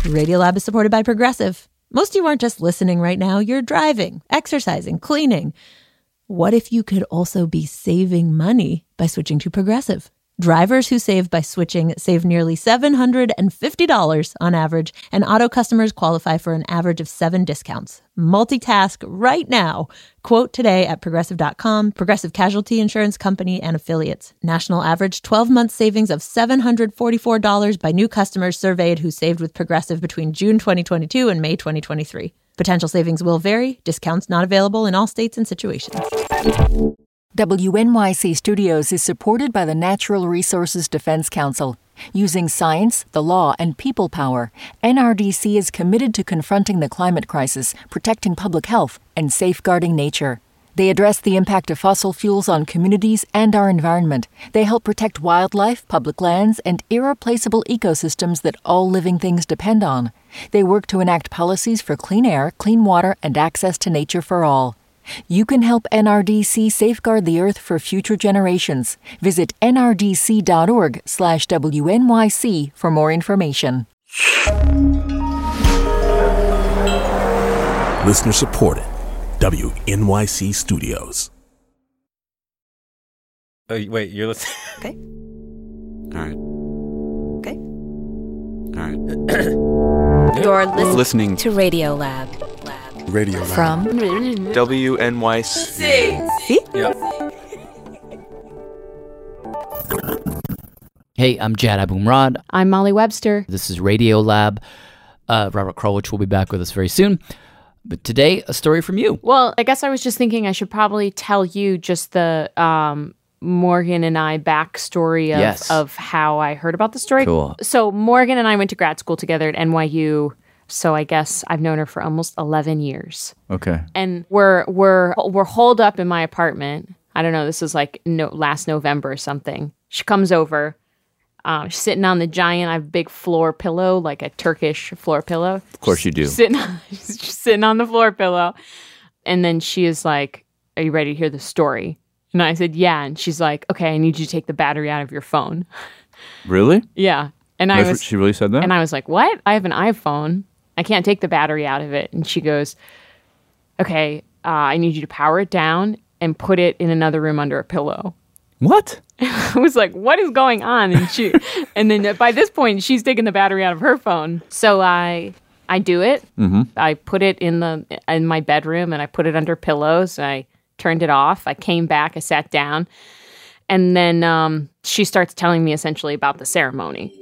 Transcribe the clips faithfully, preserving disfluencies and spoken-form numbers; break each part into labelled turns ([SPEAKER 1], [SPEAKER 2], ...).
[SPEAKER 1] Radiolab is supported by Progressive. Most of you aren't just listening right now. You're driving, exercising, cleaning. What if you could also be saving money by switching to Progressive? Drivers who save by switching save nearly seven hundred fifty dollars on average, and auto customers qualify for an average of seven discounts. Multitask right now. Quote today at progressive dot com. Progressive Casualty Insurance Company and Affiliates. National average twelve-month savings of seven hundred forty-four dollars by new customers surveyed who saved with Progressive between June twenty twenty-two and May twenty twenty-three. Potential savings will vary. Discounts not available in all states and situations.
[SPEAKER 2] W N Y C Studios is supported by the Natural Resources Defense Council. Using science, the law, and people power, N R D C is committed to confronting the climate crisis, protecting public health, and safeguarding nature. They address the impact of fossil fuels on communities and our environment. They help protect wildlife, public lands, and irreplaceable ecosystems that all living things depend on. They work to enact policies for clean air, clean water, and access to nature for all. You can help N R D C safeguard the Earth for future generations. Visit nrdc.org slash WNYC for more information.
[SPEAKER 3] Listener supported. W N Y C Studios.
[SPEAKER 4] Oh, wait, you're listening?
[SPEAKER 5] Okay.
[SPEAKER 4] All right.
[SPEAKER 5] Okay.
[SPEAKER 4] All right.
[SPEAKER 5] You're listening,
[SPEAKER 4] listening
[SPEAKER 5] to Radiolab.
[SPEAKER 3] Radio Lab.
[SPEAKER 5] From
[SPEAKER 4] W N Y C.
[SPEAKER 5] See?
[SPEAKER 4] Yep.
[SPEAKER 6] Hey, I'm Jad Abumrad.
[SPEAKER 7] I'm Molly Webster.
[SPEAKER 6] This is Radiolab. Uh, Robert Krulwich will be back with us very soon. But today, a story from you.
[SPEAKER 7] Well, I guess I was just thinking I should probably tell you just the um, Morgan and I backstory of,
[SPEAKER 6] Yes.
[SPEAKER 7] of how I heard about the story.
[SPEAKER 6] Cool.
[SPEAKER 7] So Morgan and I went to grad school together at N Y U. So I guess I've known her for almost eleven years.
[SPEAKER 6] Okay.
[SPEAKER 7] And we're we're we're holed up in my apartment. I don't know. This is like no, last November or something. She comes over. Um, she's sitting on the giant. I have a big floor pillow, like a Turkish floor pillow.
[SPEAKER 6] Of course you do.
[SPEAKER 7] She's sitting, she's sitting on the floor pillow, and then she is like, "Are you ready to hear the story?" And I said, "Yeah." And she's like, "Okay, I need you to take the battery out of your phone."
[SPEAKER 4] Really?
[SPEAKER 7] Yeah. And I
[SPEAKER 4] That's
[SPEAKER 7] was.
[SPEAKER 4] what she really said that?
[SPEAKER 7] And I was like, "What? I have an iPhone. I can't take the battery out of it." And she goes, "Okay, uh, I need you to power it down and put it in another room under a pillow."
[SPEAKER 4] What?
[SPEAKER 7] I was like, "What is going on?" And she, and then by this point, she's taking the battery out of her phone. So I, I do it.
[SPEAKER 4] Mm-hmm.
[SPEAKER 7] I put it in the in my bedroom, and I put it under pillows. I turned it off. I came back. I sat down, and then um, she starts telling me essentially about the ceremony,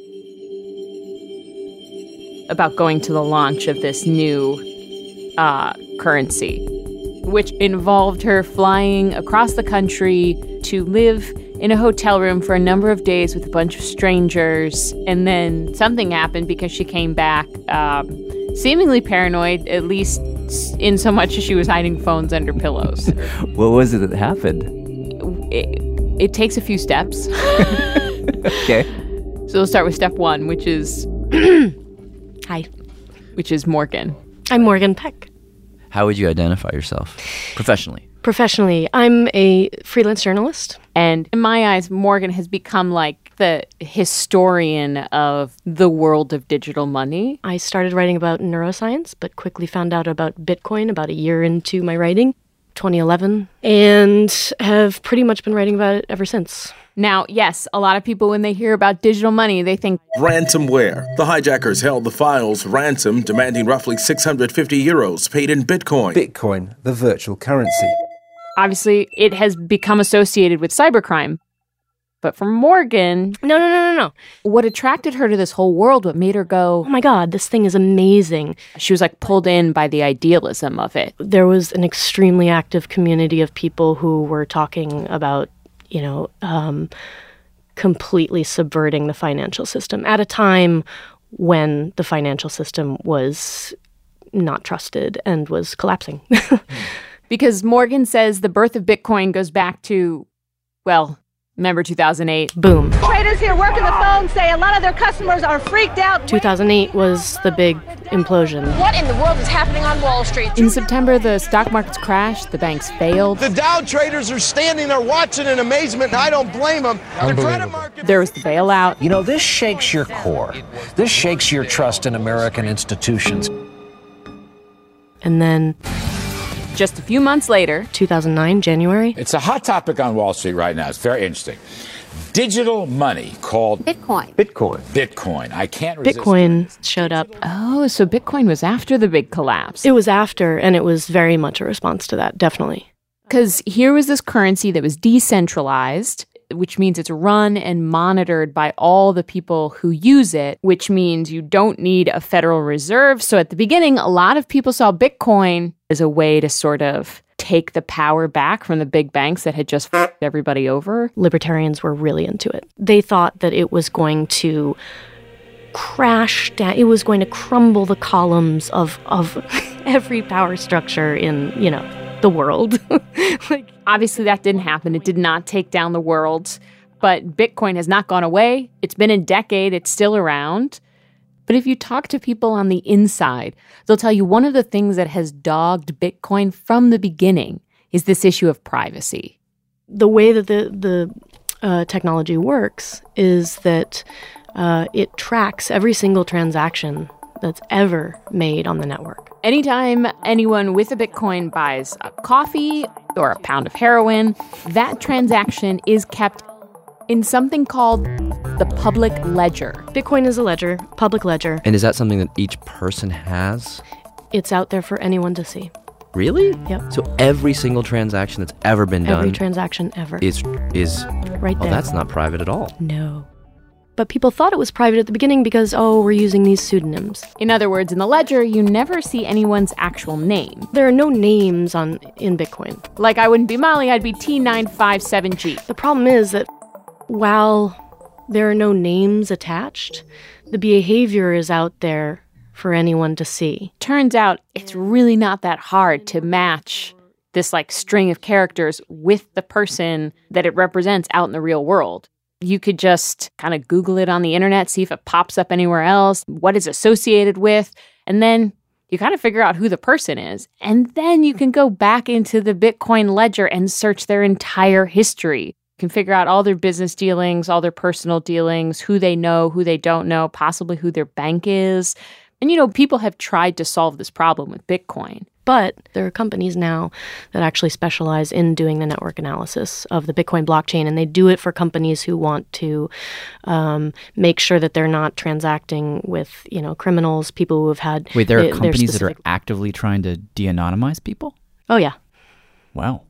[SPEAKER 7] about going to the launch of this new uh, currency, which involved her flying across the country to live in a hotel room for a number of days with a bunch of strangers. And then something happened because she came back um, seemingly paranoid, at least in so much as she was hiding phones under pillows.
[SPEAKER 4] What was it that happened?
[SPEAKER 7] It, it takes a few steps.
[SPEAKER 4] Okay.
[SPEAKER 7] So we'll start with step one, which is...
[SPEAKER 8] Hi.
[SPEAKER 7] Which is Morgan.
[SPEAKER 8] I'm Morgan Peck.
[SPEAKER 6] How would you identify yourself professionally?
[SPEAKER 8] Professionally, I'm a freelance journalist.
[SPEAKER 7] And in my eyes, Morgan has become like the historian of the world of digital money.
[SPEAKER 8] I started writing about neuroscience, but quickly found out about Bitcoin about a year into my writing, twenty eleven, and have pretty much been writing about it ever since.
[SPEAKER 7] Now, yes, a lot of people, when they hear about digital money, they think
[SPEAKER 9] ransomware. The hijackers held the files ransom, demanding roughly six hundred fifty euros paid in Bitcoin.
[SPEAKER 10] Bitcoin, the virtual currency.
[SPEAKER 7] Obviously, it has become associated with cybercrime. But for Morgan...
[SPEAKER 8] No, no, no, no, no.
[SPEAKER 7] What attracted her to this whole world, what made her go...
[SPEAKER 8] Oh my God, this thing is amazing.
[SPEAKER 7] She was like pulled in by the idealism of it.
[SPEAKER 8] There was an extremely active community of people who were talking about, you know, um, completely subverting the financial system at a time when the financial system was not trusted and was collapsing.
[SPEAKER 7] Because Morgan says the birth of Bitcoin goes back to, well, remember two thousand eight?
[SPEAKER 8] Boom.
[SPEAKER 11] Traders here working the phone say a lot of their customers are freaked out.
[SPEAKER 8] two thousand eight was the big implosion.
[SPEAKER 11] What in the world is happening on Wall Street?
[SPEAKER 7] In September, the stock markets crashed, the banks failed.
[SPEAKER 12] The Dow traders are standing there watching in amazement, and I don't blame them. The credit market...
[SPEAKER 7] There was the bailout.
[SPEAKER 13] You know, this shakes your core. This shakes your trust in American institutions.
[SPEAKER 8] And then...
[SPEAKER 7] just a few months later,
[SPEAKER 8] two thousand nine, January.
[SPEAKER 14] It's a hot topic on Wall Street right now. It's very interesting. Digital money called
[SPEAKER 5] Bitcoin.
[SPEAKER 13] Bitcoin.
[SPEAKER 14] Bitcoin. I can't resist
[SPEAKER 8] Bitcoin
[SPEAKER 14] it.
[SPEAKER 8] showed up.
[SPEAKER 7] Oh, so Bitcoin was after the big collapse.
[SPEAKER 8] It was after, and it was very much a response to that, definitely.
[SPEAKER 7] Because here was this currency that was decentralized, which means it's run and monitored by all the people who use it, which means you don't need a Federal Reserve. So at the beginning, a lot of people saw Bitcoin as a way to sort of take the power back from the big banks that had just f***ed everybody over.
[SPEAKER 8] Libertarians were really into it. They thought that it was going to crash down, it was going to crumble the columns of, of every power structure in, you know, the world.
[SPEAKER 7] Like, obviously that didn't happen. It did not take down the world. But Bitcoin has not gone away. It's been a decade. It's still around. But if you talk to people on the inside, they'll tell you one of the things that has dogged Bitcoin from the beginning is this issue of privacy.
[SPEAKER 8] The way that the, the uh, technology works is that uh, it tracks every single transaction that's ever made on the network.
[SPEAKER 7] Anytime anyone with a Bitcoin buys a coffee or a pound of heroin, that transaction is kept in something called the public ledger.
[SPEAKER 8] Bitcoin is a ledger, public ledger.
[SPEAKER 15] And is that something that each person has?
[SPEAKER 8] It's out there for anyone to see.
[SPEAKER 15] Really?
[SPEAKER 8] Yep.
[SPEAKER 15] So every single transaction that's ever been
[SPEAKER 8] every
[SPEAKER 15] done...
[SPEAKER 8] Every transaction ever.
[SPEAKER 15] Is, is...
[SPEAKER 8] right there.
[SPEAKER 15] Oh, that's not private at all.
[SPEAKER 8] No. But people thought it was private at the beginning because, oh, we're using these pseudonyms.
[SPEAKER 7] In other words, in the ledger, you never see anyone's actual name.
[SPEAKER 8] There are no names on in Bitcoin.
[SPEAKER 7] Like, I wouldn't be Molly, I'd be T nine five seven G.
[SPEAKER 8] The problem is that while there are no names attached, the behavior is out there for anyone to see.
[SPEAKER 7] Turns out it's really not that hard to match this, like, string of characters with the person that it represents out in the real world. You could just kind of Google it on the internet, see if it pops up anywhere else, what it's associated with, and then you kind of figure out who the person is. And then you can go back into the Bitcoin ledger and search their entire history. You can figure out all their business dealings, all their personal dealings, who they know, who they don't know, possibly who their bank is. And, you know, people have tried to solve this problem with Bitcoin.
[SPEAKER 8] But there are companies now that actually specialize in doing the network analysis of the Bitcoin blockchain, and they do it for companies who want to um, make sure that they're not transacting with, you know, criminals, people who have had...
[SPEAKER 6] Wait, there are
[SPEAKER 8] the,
[SPEAKER 6] companies
[SPEAKER 8] specific...
[SPEAKER 6] that are actively trying to de-anonymize people?
[SPEAKER 8] Oh, yeah.
[SPEAKER 6] Wow.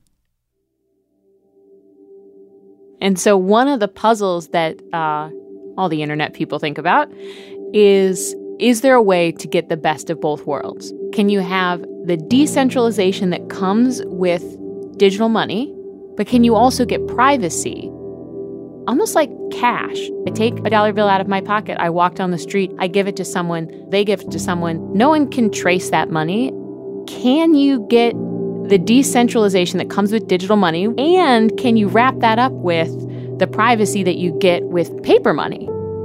[SPEAKER 7] And so one of the puzzles that uh, all the internet people think about is... Is there a way to get the best of both worlds? Can you have the decentralization that comes with digital money, but can you also get privacy? Almost like cash. I take a dollar bill out of my pocket, I walk down the street, I give it to someone, they give it to someone. No one can trace that money. Can you get the decentralization that comes with digital money, and can you wrap that up with the privacy that you get with paper money?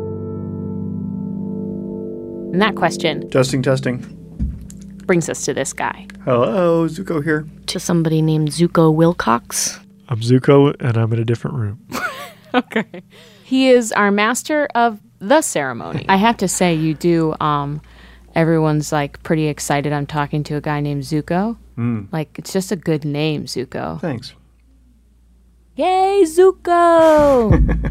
[SPEAKER 7] And that question...
[SPEAKER 16] Testing, testing.
[SPEAKER 7] ...brings us to this guy.
[SPEAKER 16] Hello, Zuko here.
[SPEAKER 8] To somebody named Zuko Wilcox.
[SPEAKER 16] I'm Zuko, and I'm in a different room.
[SPEAKER 7] Okay. He is our master of the ceremony. I have to say, you do... Um, everyone's, like, pretty excited I'm talking to a guy named Zuko.
[SPEAKER 16] Mm.
[SPEAKER 7] Like, it's just a good name, Zuko.
[SPEAKER 16] Thanks.
[SPEAKER 7] Yay, Zuko!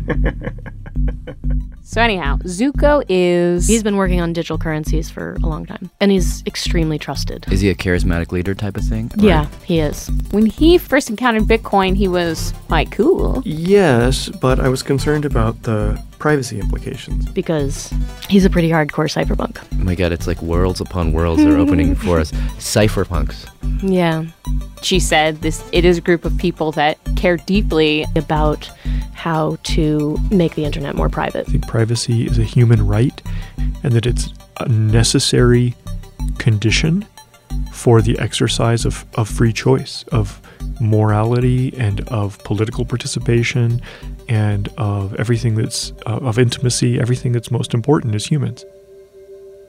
[SPEAKER 7] So anyhow, Zuko is...
[SPEAKER 8] He's been working on digital currencies for a long time, and he's extremely trusted.
[SPEAKER 15] Is he a charismatic leader type of thing?
[SPEAKER 8] Yeah,
[SPEAKER 15] or...
[SPEAKER 8] he is.
[SPEAKER 7] When he first encountered Bitcoin, he was, like, cool.
[SPEAKER 16] Yes, but I was concerned about the privacy implications.
[SPEAKER 8] Because he's a pretty hardcore cypherpunk.
[SPEAKER 15] Oh my god, it's like worlds upon worlds are opening for us. Cypherpunks.
[SPEAKER 8] Yeah.
[SPEAKER 7] She said this. It is a group of people that care deeply
[SPEAKER 8] about how to make the internet more private.
[SPEAKER 16] I think privacy is a human right, and that it's a necessary condition for the exercise of, of free choice, of morality, and of political participation, and of everything that's, uh, of intimacy, everything that's most important as humans.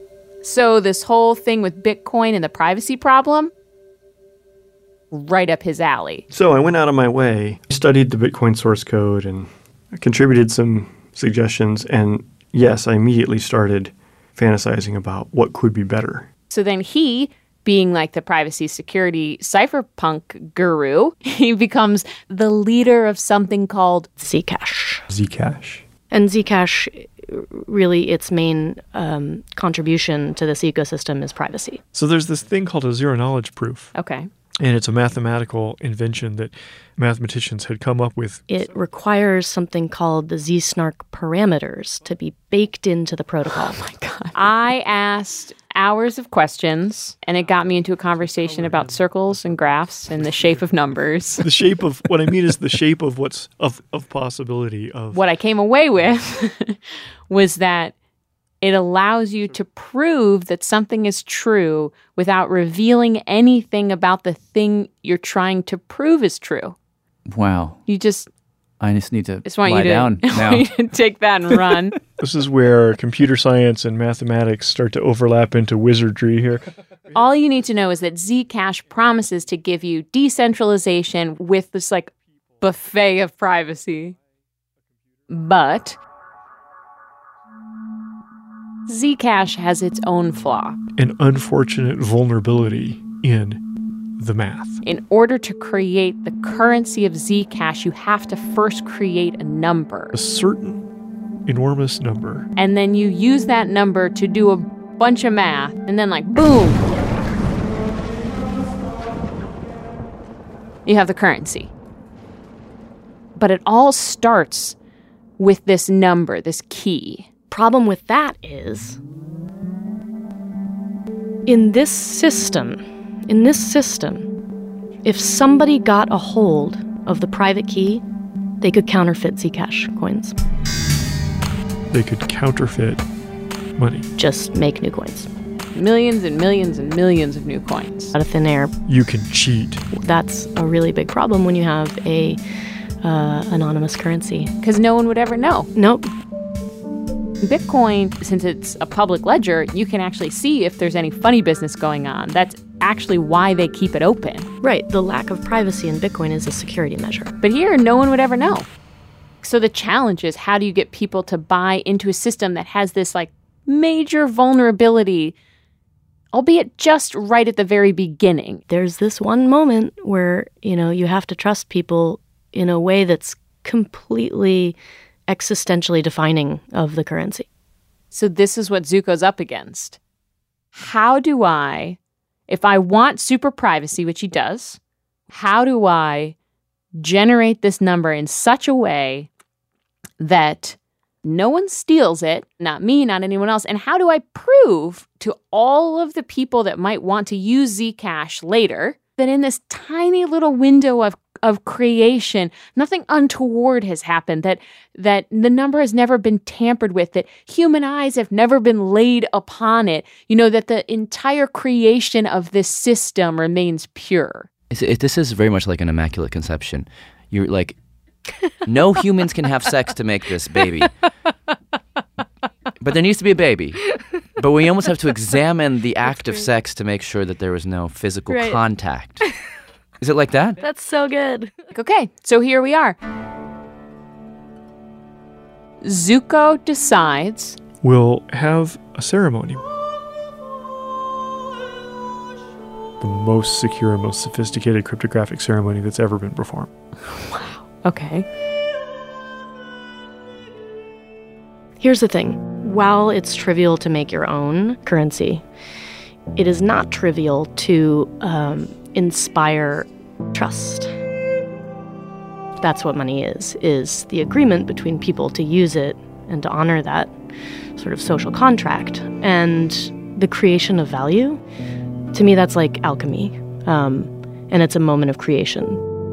[SPEAKER 7] So this whole thing with Bitcoin and the privacy problem, right up his alley.
[SPEAKER 16] So I went out of my way, studied the Bitcoin source code, and contributed some suggestions. And yes, I immediately started fantasizing about what could be better.
[SPEAKER 7] So then he, being like the privacy security cypherpunk guru, he becomes the leader of something called
[SPEAKER 8] Zcash.
[SPEAKER 16] Zcash.
[SPEAKER 8] And Zcash, really its main um, contribution to this ecosystem is privacy.
[SPEAKER 16] So there's this thing called a zero-knowledge proof.
[SPEAKER 7] Okay.
[SPEAKER 16] And it's a mathematical invention that mathematicians had come up with.
[SPEAKER 8] It requires something called the Z-snark parameters to be baked into the protocol.
[SPEAKER 7] Oh, my God. I asked hours of questions, and it got me into a conversation oh about God. circles and graphs and the shape of numbers.
[SPEAKER 16] The shape of, what I mean is the shape of what's, of, of possibility of.
[SPEAKER 7] What I came away with was that it allows you to prove that something is true without revealing anything about the thing you're trying to prove is true.
[SPEAKER 6] Wow.
[SPEAKER 7] You just...
[SPEAKER 6] I just need to
[SPEAKER 7] just want
[SPEAKER 6] lie
[SPEAKER 7] you to,
[SPEAKER 6] down now.
[SPEAKER 7] Want you to take that and run.
[SPEAKER 16] This is where computer science and mathematics start to overlap into wizardry here.
[SPEAKER 7] All you need to know is that Zcash promises to give you decentralization with this like buffet of privacy. But Zcash has its own flaw.
[SPEAKER 16] An unfortunate vulnerability in the math.
[SPEAKER 7] In order to create the currency of Zcash, you have to first create a number.
[SPEAKER 16] A certain enormous number.
[SPEAKER 7] And then you use that number to do a bunch of math, and then like, boom! You have the currency. But it all starts with this number, this key.
[SPEAKER 8] Problem with that is, in this system, in this system, if somebody got a hold of the private key, they could counterfeit Zcash coins.
[SPEAKER 16] They could counterfeit money.
[SPEAKER 8] Just make new coins.
[SPEAKER 7] Millions and millions and millions of new coins.
[SPEAKER 8] Out of thin air.
[SPEAKER 16] You can cheat.
[SPEAKER 8] That's a really big problem when you have a uh, anonymous currency.
[SPEAKER 7] Because no one would ever know.
[SPEAKER 8] Nope.
[SPEAKER 7] Bitcoin, since it's a public ledger, you can actually see if there's any funny business going on. That's actually why they keep it open.
[SPEAKER 8] Right. The lack of privacy in Bitcoin is a security measure.
[SPEAKER 7] But here, no one would ever know. So the challenge is, how do you get people to buy into a system that has this like major vulnerability, albeit just right at the very beginning?
[SPEAKER 8] There's this one moment where, you know, you have to trust people in a way that's completely existentially defining of the currency.
[SPEAKER 7] So this is what Zoko's up against. How do I, if I want super privacy, which he does, how do I generate this number in such a way that no one steals it, not me, not anyone else? And how do I prove to all of the people that might want to use Zcash later that in this tiny little window of of creation, nothing untoward has happened, that that the number has never been tampered with, that human eyes have never been laid upon it, you know, that the entire creation of this system remains pure?
[SPEAKER 6] It's, it, this is very much like an immaculate conception. You're like, no humans can have sex to make this baby. But there needs to be a baby. But we almost have to examine the act of sex to make sure that there was no physical
[SPEAKER 8] right.
[SPEAKER 6] contact. Is it like that?
[SPEAKER 8] That's so good.
[SPEAKER 7] Okay, so here we are. Zooko decides
[SPEAKER 16] we'll have a ceremony. The most secure and most sophisticated cryptographic ceremony that's ever been performed.
[SPEAKER 7] Wow. Okay.
[SPEAKER 8] Here's the thing. While it's trivial to make your own currency, it is not trivial to um, inspire trust. That's what money is, is the agreement between people to use it and to honor that sort of social contract. And the creation of value, to me, that's like alchemy. Um, and it's a moment of creation.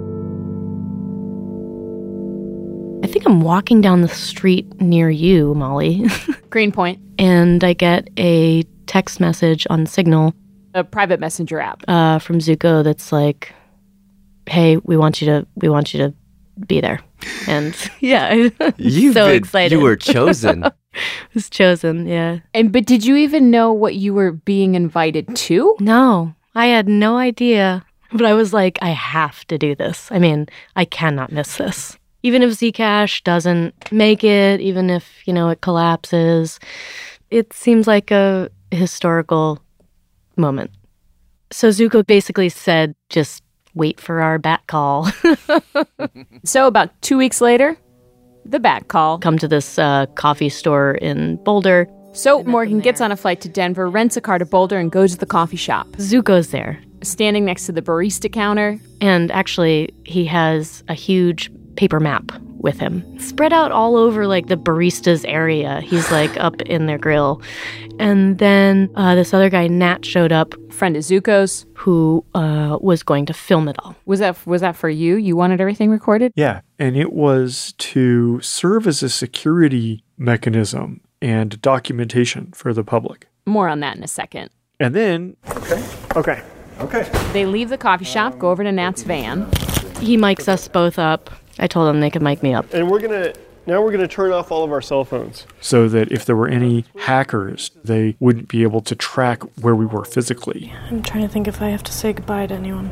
[SPEAKER 8] I think I'm walking down the street near you, Molly.
[SPEAKER 7] Greenpoint.
[SPEAKER 8] And I get a text message on Signal.
[SPEAKER 7] A private messenger app.
[SPEAKER 8] Uh, from Zooko that's like, hey, we want you to we want you to be there. And yeah, I'm
[SPEAKER 6] You've
[SPEAKER 8] so
[SPEAKER 6] been,
[SPEAKER 8] excited.
[SPEAKER 6] You were chosen.
[SPEAKER 8] was chosen, yeah.
[SPEAKER 7] And but did you even know what you were being invited to?
[SPEAKER 8] No, I had no idea. But I was like, I have to do this. I mean, I cannot miss this. Even if Zcash doesn't make it, even if, you know, it collapses, it seems like a historical moment. So Zuko basically said, just wait for our bat call.
[SPEAKER 7] So about two weeks later, the bat call.
[SPEAKER 8] Come to this uh, coffee store in Boulder.
[SPEAKER 7] So Morgan gets on a flight to Denver, rents a car to Boulder, and goes to the coffee shop.
[SPEAKER 8] Zuko's there.
[SPEAKER 7] Standing next to the barista counter.
[SPEAKER 8] And actually, he has a huge paper map with him. Spread out all over, like, the barista's area. He's, like, up in their grill. And then uh, this other guy, Nat, showed up.
[SPEAKER 7] Friend of Zuko's.
[SPEAKER 8] Who uh, was going to film it all.
[SPEAKER 7] Was that was that for you? You wanted everything recorded?
[SPEAKER 16] Yeah, and it was to serve as a security mechanism and documentation for the public.
[SPEAKER 7] More on that in a second.
[SPEAKER 16] And then...
[SPEAKER 17] Okay, okay, okay.
[SPEAKER 7] They leave the coffee shop, go over to Nat's van.
[SPEAKER 8] He mics us both up. I told them they could mic me up.
[SPEAKER 17] And we're going to... Now we're going to turn off all of our cell phones.
[SPEAKER 16] So that if there were any hackers, they wouldn't be able to track where we were physically.
[SPEAKER 8] I'm trying to think if I have to say goodbye to anyone.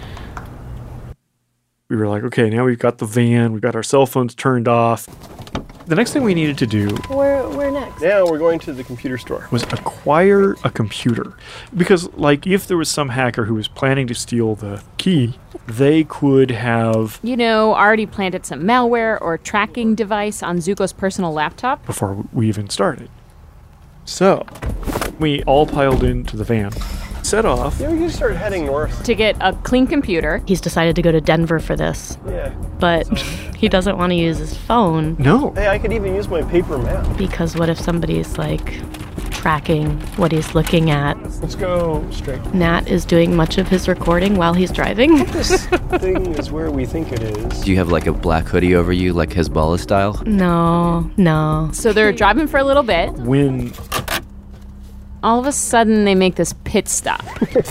[SPEAKER 16] We were like, okay, now we've got the van, we've got our cell phones turned off. The next thing we needed to do...
[SPEAKER 8] Where, where next?
[SPEAKER 17] Now we're going to the computer store.
[SPEAKER 16] ...was acquire a computer. Because, like, if there was some hacker who was planning to steal the key, they could have...
[SPEAKER 7] You know, already planted some malware or tracking device on Zuko's personal laptop.
[SPEAKER 16] Before we even started. So, we all piled into the van. Set off.
[SPEAKER 17] Yeah, we can start heading north.
[SPEAKER 7] To get a clean computer.
[SPEAKER 8] He's decided to go to Denver for this.
[SPEAKER 17] Yeah.
[SPEAKER 8] But he doesn't want to use his phone.
[SPEAKER 16] No.
[SPEAKER 17] Hey, I could even use my paper map.
[SPEAKER 8] Because what if somebody's, like, tracking what he's looking at?
[SPEAKER 17] Let's go straight.
[SPEAKER 8] Nat is doing much of his recording while he's driving.
[SPEAKER 17] This thing is where we think it is.
[SPEAKER 6] Do you have, like, a black hoodie over you, like Hezbollah style?
[SPEAKER 8] No, no.
[SPEAKER 7] So they're driving for a little bit.
[SPEAKER 16] When...
[SPEAKER 7] All of a sudden, they make this pit stop.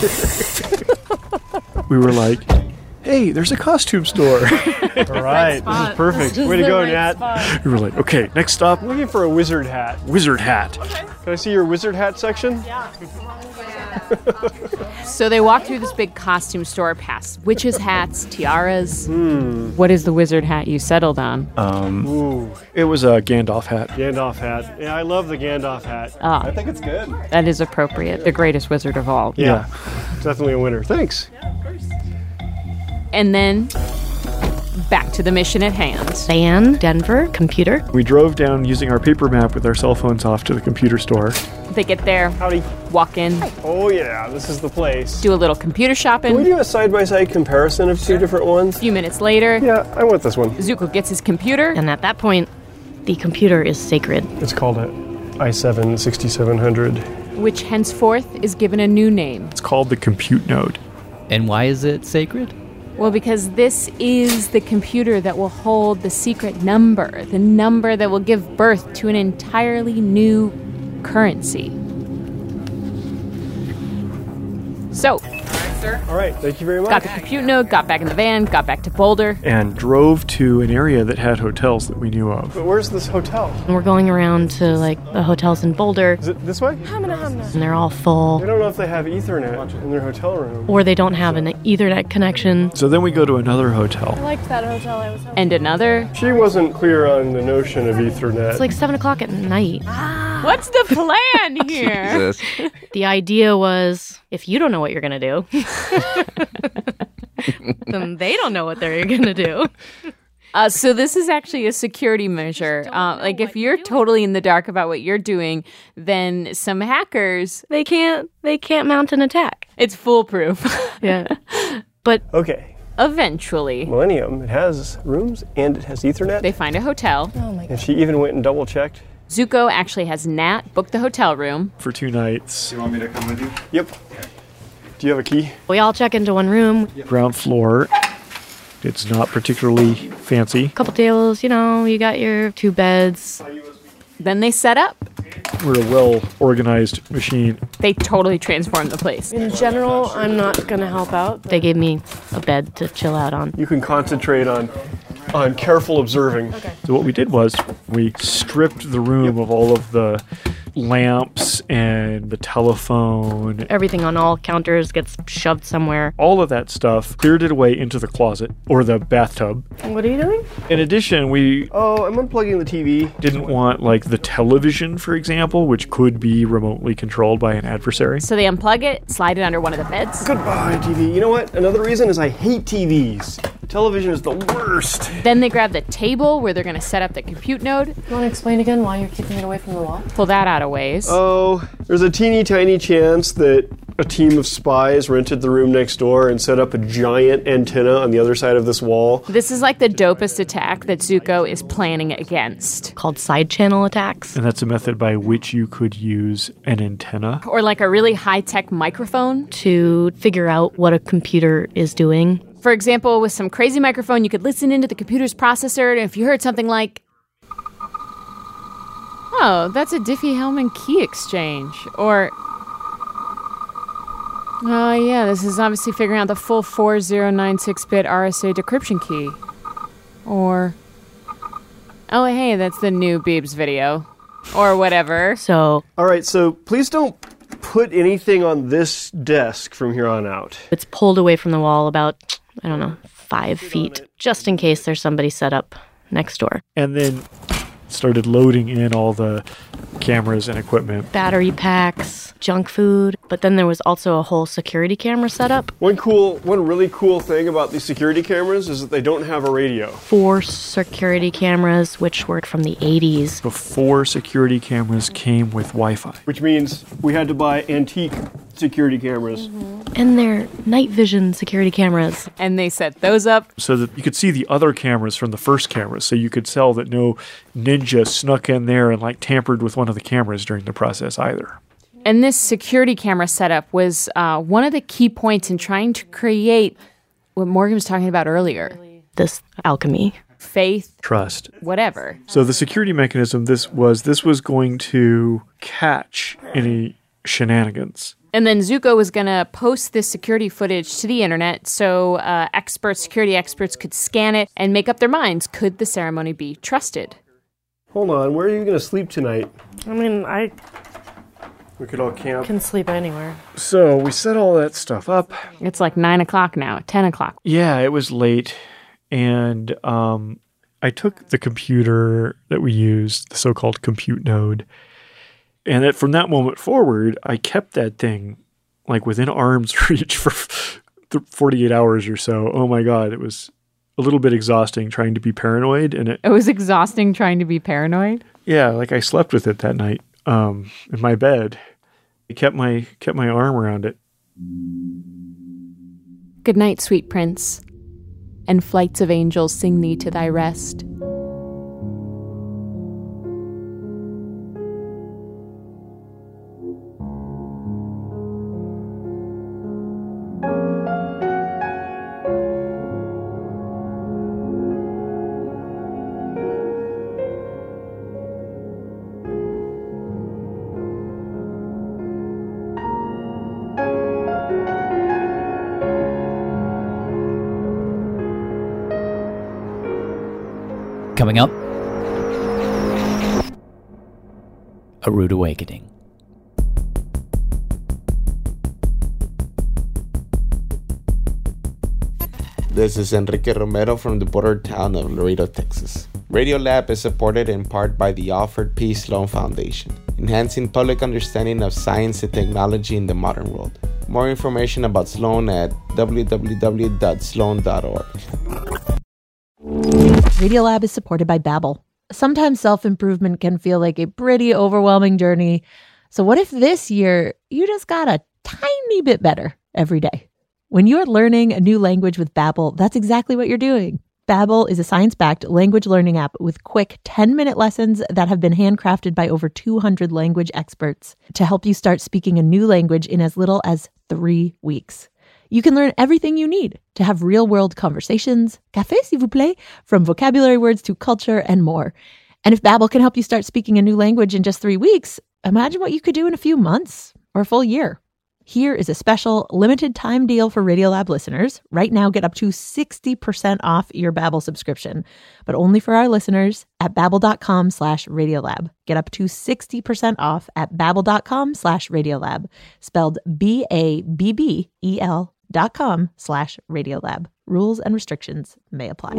[SPEAKER 16] We were like, hey, there's a costume store.
[SPEAKER 17] All right, this is perfect. Way to go, right Nat.
[SPEAKER 16] Spot. We were like, okay, next stop.
[SPEAKER 17] I'm looking for a wizard hat.
[SPEAKER 16] Wizard hat.
[SPEAKER 17] Okay. Can I see your wizard hat section?
[SPEAKER 7] Yeah. So they walk through this big costume store, past witches' hats, tiaras.
[SPEAKER 17] Hmm.
[SPEAKER 7] What is the wizard hat you settled on?
[SPEAKER 16] Um,
[SPEAKER 17] Ooh.
[SPEAKER 16] It was a Gandalf hat.
[SPEAKER 17] Gandalf hat. Yeah, I love the Gandalf hat.
[SPEAKER 7] Ah.
[SPEAKER 17] I think it's good.
[SPEAKER 7] That is appropriate. The greatest wizard of all.
[SPEAKER 17] Yeah, yeah. Definitely a winner. Thanks.
[SPEAKER 7] Yeah, of course. And then back to the mission at hand.
[SPEAKER 8] Van, Denver, computer.
[SPEAKER 16] We drove down using our paper map with our cell phones off to the computer store.
[SPEAKER 7] They get there.
[SPEAKER 17] Howdy.
[SPEAKER 7] Walk in.
[SPEAKER 17] Oh, yeah, this is the place.
[SPEAKER 7] Do a little computer shopping.
[SPEAKER 17] Can we do a side-by-side comparison of two different ones?
[SPEAKER 7] A few minutes later.
[SPEAKER 17] Yeah, I want this one.
[SPEAKER 7] Zuko gets his computer.
[SPEAKER 8] And at that point, the computer is sacred.
[SPEAKER 17] It's called a i seven sixty-seven hundred.
[SPEAKER 7] Which henceforth is given a new name.
[SPEAKER 16] It's called the compute node.
[SPEAKER 15] And why is it sacred?
[SPEAKER 7] Well, because this is the computer that will hold the secret number, the number that will give birth to an entirely new currency. So, all right, sir.
[SPEAKER 17] All right, thank you very much.
[SPEAKER 7] Got the compute node, got back in the van, got back to Boulder.
[SPEAKER 16] And drove to an area that had hotels that we knew of.
[SPEAKER 17] But where's this hotel?
[SPEAKER 8] And we're going around to, like, the hotels in Boulder.
[SPEAKER 17] Is it this way?
[SPEAKER 8] And they're all full.
[SPEAKER 17] I don't know if they have Ethernet in their hotel room.
[SPEAKER 8] Or they don't have an Ethernet connection.
[SPEAKER 16] So then we go to another hotel.
[SPEAKER 8] I liked that hotel I was at.
[SPEAKER 7] And another.
[SPEAKER 17] She wasn't clear on the notion of Ethernet.
[SPEAKER 8] It's like seven o'clock at night.
[SPEAKER 7] What's the plan here?
[SPEAKER 8] The idea was, if you don't know what you're going to do, then they don't know what they're going to do.
[SPEAKER 7] Uh, so this is actually a security measure. Uh, like if you're totally in the dark about what you're doing, then some hackers
[SPEAKER 8] they can't they can't mount an attack.
[SPEAKER 7] It's foolproof.
[SPEAKER 8] Yeah, but
[SPEAKER 17] okay.
[SPEAKER 7] Eventually,
[SPEAKER 17] Millennium, it has rooms and it has Ethernet.
[SPEAKER 7] They find a hotel.
[SPEAKER 8] Oh my God.
[SPEAKER 17] And she even went and double checked.
[SPEAKER 7] Zuko actually has Nat book the hotel room
[SPEAKER 16] for two nights.
[SPEAKER 17] You want me to come with you? Yep. Do you have a key?
[SPEAKER 8] We all check into one room.
[SPEAKER 16] Ground floor. It's not particularly fancy.
[SPEAKER 8] Couple tables, you know, you got your two beds.
[SPEAKER 7] Then they set up.
[SPEAKER 16] We're a well-organized machine.
[SPEAKER 7] They totally transformed the place.
[SPEAKER 8] In general, I'm not going to help out. They gave me a bed to chill out on.
[SPEAKER 17] You can concentrate on on careful observing.
[SPEAKER 8] Okay.
[SPEAKER 16] So what we did was we stripped the room of all of the lamps and the telephone.
[SPEAKER 8] Everything on all counters gets shoved somewhere.
[SPEAKER 16] All of that stuff, cleared it away into the closet or the bathtub.
[SPEAKER 8] What are you doing?
[SPEAKER 16] In addition, we
[SPEAKER 17] Oh, I'm unplugging the T V.
[SPEAKER 16] didn't want like the television, for example, which could be remotely controlled by an adversary.
[SPEAKER 7] So they unplug it, slide it under one of the beds.
[SPEAKER 17] Goodbye, T V. You know what? Another reason is I hate T Vs. Television is the worst.
[SPEAKER 7] Then they grab the table where they're going to set up the compute node.
[SPEAKER 8] You want to explain again why you're keeping it away from the wall?
[SPEAKER 7] Pull that out of ways.
[SPEAKER 17] Oh, there's a teeny tiny chance that a team of spies rented the room next door and set up a giant antenna on the other side of this wall.
[SPEAKER 7] This is like the dopest attack that Zuko is planning against.
[SPEAKER 8] Called side channel attacks.
[SPEAKER 16] And that's a method by which you could use an antenna.
[SPEAKER 7] Or like a really high-tech microphone.
[SPEAKER 8] To figure out what a computer is doing.
[SPEAKER 7] For example, with some crazy microphone, you could listen into the computer's processor, and if you heard something like, oh, that's a Diffie-Hellman key exchange. Or, oh yeah, this is obviously figuring out the full four zero nine six bit R S A decryption key. Or, oh hey, that's the new Beebs video. Or whatever.
[SPEAKER 8] So,
[SPEAKER 17] all right, so please don't put anything on this desk from here on out.
[SPEAKER 8] It's pulled away from the wall about, I don't know, five feet, just in case there's somebody set up next door.
[SPEAKER 16] And then started loading in all the cameras and equipment.
[SPEAKER 8] Battery packs, junk food, but then there was also a whole security camera setup.
[SPEAKER 17] One cool, one really cool thing about these security cameras is that they don't have a radio.
[SPEAKER 8] Four security cameras, which were from the eighties.
[SPEAKER 16] Before security cameras came with Wi-Fi.
[SPEAKER 17] Which means we had to buy antique security cameras.
[SPEAKER 8] Mm-hmm. And they're night vision security cameras.
[SPEAKER 7] And they set those up
[SPEAKER 16] so that you could see the other cameras from the first cameras, so you could tell that no ninja snuck in there and like tampered with one of the cameras during the process either.
[SPEAKER 7] And this security camera setup was uh, one of the key points in trying to create what Morgan was talking about earlier.
[SPEAKER 8] This alchemy.
[SPEAKER 7] Faith.
[SPEAKER 16] Trust.
[SPEAKER 7] Whatever.
[SPEAKER 16] So the security mechanism this was, this was going to catch any shenanigans.
[SPEAKER 7] And then Zuko was going to post this security footage to the internet so uh, experts, security experts could scan it and make up their minds. Could the ceremony be trusted?
[SPEAKER 17] Hold on, where are you going to sleep tonight?
[SPEAKER 8] I mean, I
[SPEAKER 17] We could all camp.
[SPEAKER 8] can sleep anywhere.
[SPEAKER 16] So we set all that stuff up.
[SPEAKER 7] It's like nine o'clock now, ten o'clock.
[SPEAKER 16] Yeah, it was late. And um, I took the computer that we used, the so-called compute node, and that from that moment forward, I kept that thing like within arm's reach for forty-eight hours or so. Oh my God, it was a little bit exhausting trying to be paranoid. And it,
[SPEAKER 7] It was exhausting trying to be paranoid?
[SPEAKER 16] yeah, like I slept with it that night um, in my bed. I kept my, kept my arm around it.
[SPEAKER 7] Good night, sweet prince, and flights of angels sing thee to thy rest.
[SPEAKER 18] Coming up, A Rude Awakening.
[SPEAKER 19] This is Enrique Romero from the border town of Laredo, Texas. Radiolab is supported in part by the Alfred P. Sloan Foundation, enhancing public understanding of science and technology in the modern world. More information about Sloan at w w w dot sloan dot org.
[SPEAKER 1] Radiolab is supported by Babbel. Sometimes self-improvement can feel like a pretty overwhelming journey. So what if this year you just got a tiny bit better every day? When you're learning a new language with Babbel, that's exactly what you're doing. Babbel is a science-backed language learning app with quick ten-minute lessons that have been handcrafted by over two hundred language experts to help you start speaking a new language in as little as three weeks. You can learn everything you need to have real-world conversations, café s'il vous plaît, from vocabulary words to culture and more. And if Babbel can help you start speaking a new language in just three weeks, imagine what you could do in a few months or a full year. Here is a special limited time deal for Radiolab listeners. Right now, get up to sixty percent off your Babbel subscription, but only for our listeners at babbel.com slash Radiolab. Get up to sixty percent off at babbel.com slash Radiolab, spelled B A B B E L dot com slash Radiolab. Rules and restrictions may apply.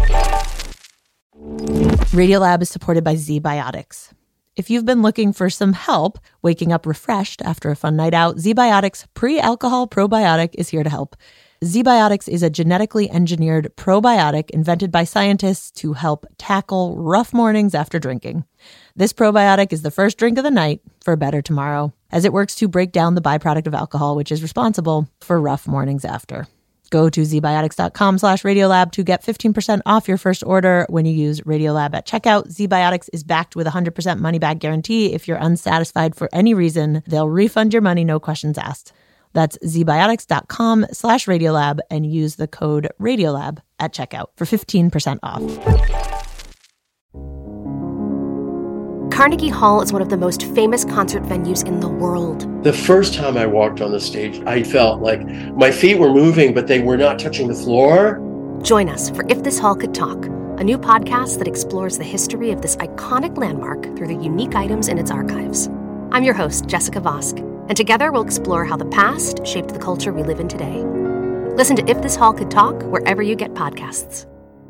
[SPEAKER 1] Radiolab is supported by ZBiotics. If you've been looking for some help waking up refreshed after a fun night out, ZBiotics Pre-Alcohol Probiotic is here to help. ZBiotics is a genetically engineered probiotic invented by scientists to help tackle rough mornings after drinking. This probiotic is the first drink of the night for a better tomorrow, as it works to break down the byproduct of alcohol, which is responsible for rough mornings after. Go to zbiotics.com slash Radiolab to get fifteen percent off your first order when you use Radiolab at checkout. ZBiotics is backed with a one hundred percent money-back guarantee. If you're unsatisfied for any reason, they'll refund your money, no questions asked. That's zbiotics.com slash Radiolab and use the code Radiolab at checkout for fifteen percent off.
[SPEAKER 20] Carnegie Hall is one of the most famous concert venues in the world.
[SPEAKER 17] The first time I walked on the stage, I felt like my feet were moving, but they were not touching the floor.
[SPEAKER 20] Join us for If This Hall Could Talk, a new podcast that explores the history of this iconic landmark through the unique items in its archives. I'm your host, Jessica Vosk, and together we'll explore how the past shaped the culture we live in today. Listen to If This Hall Could Talk wherever you get podcasts.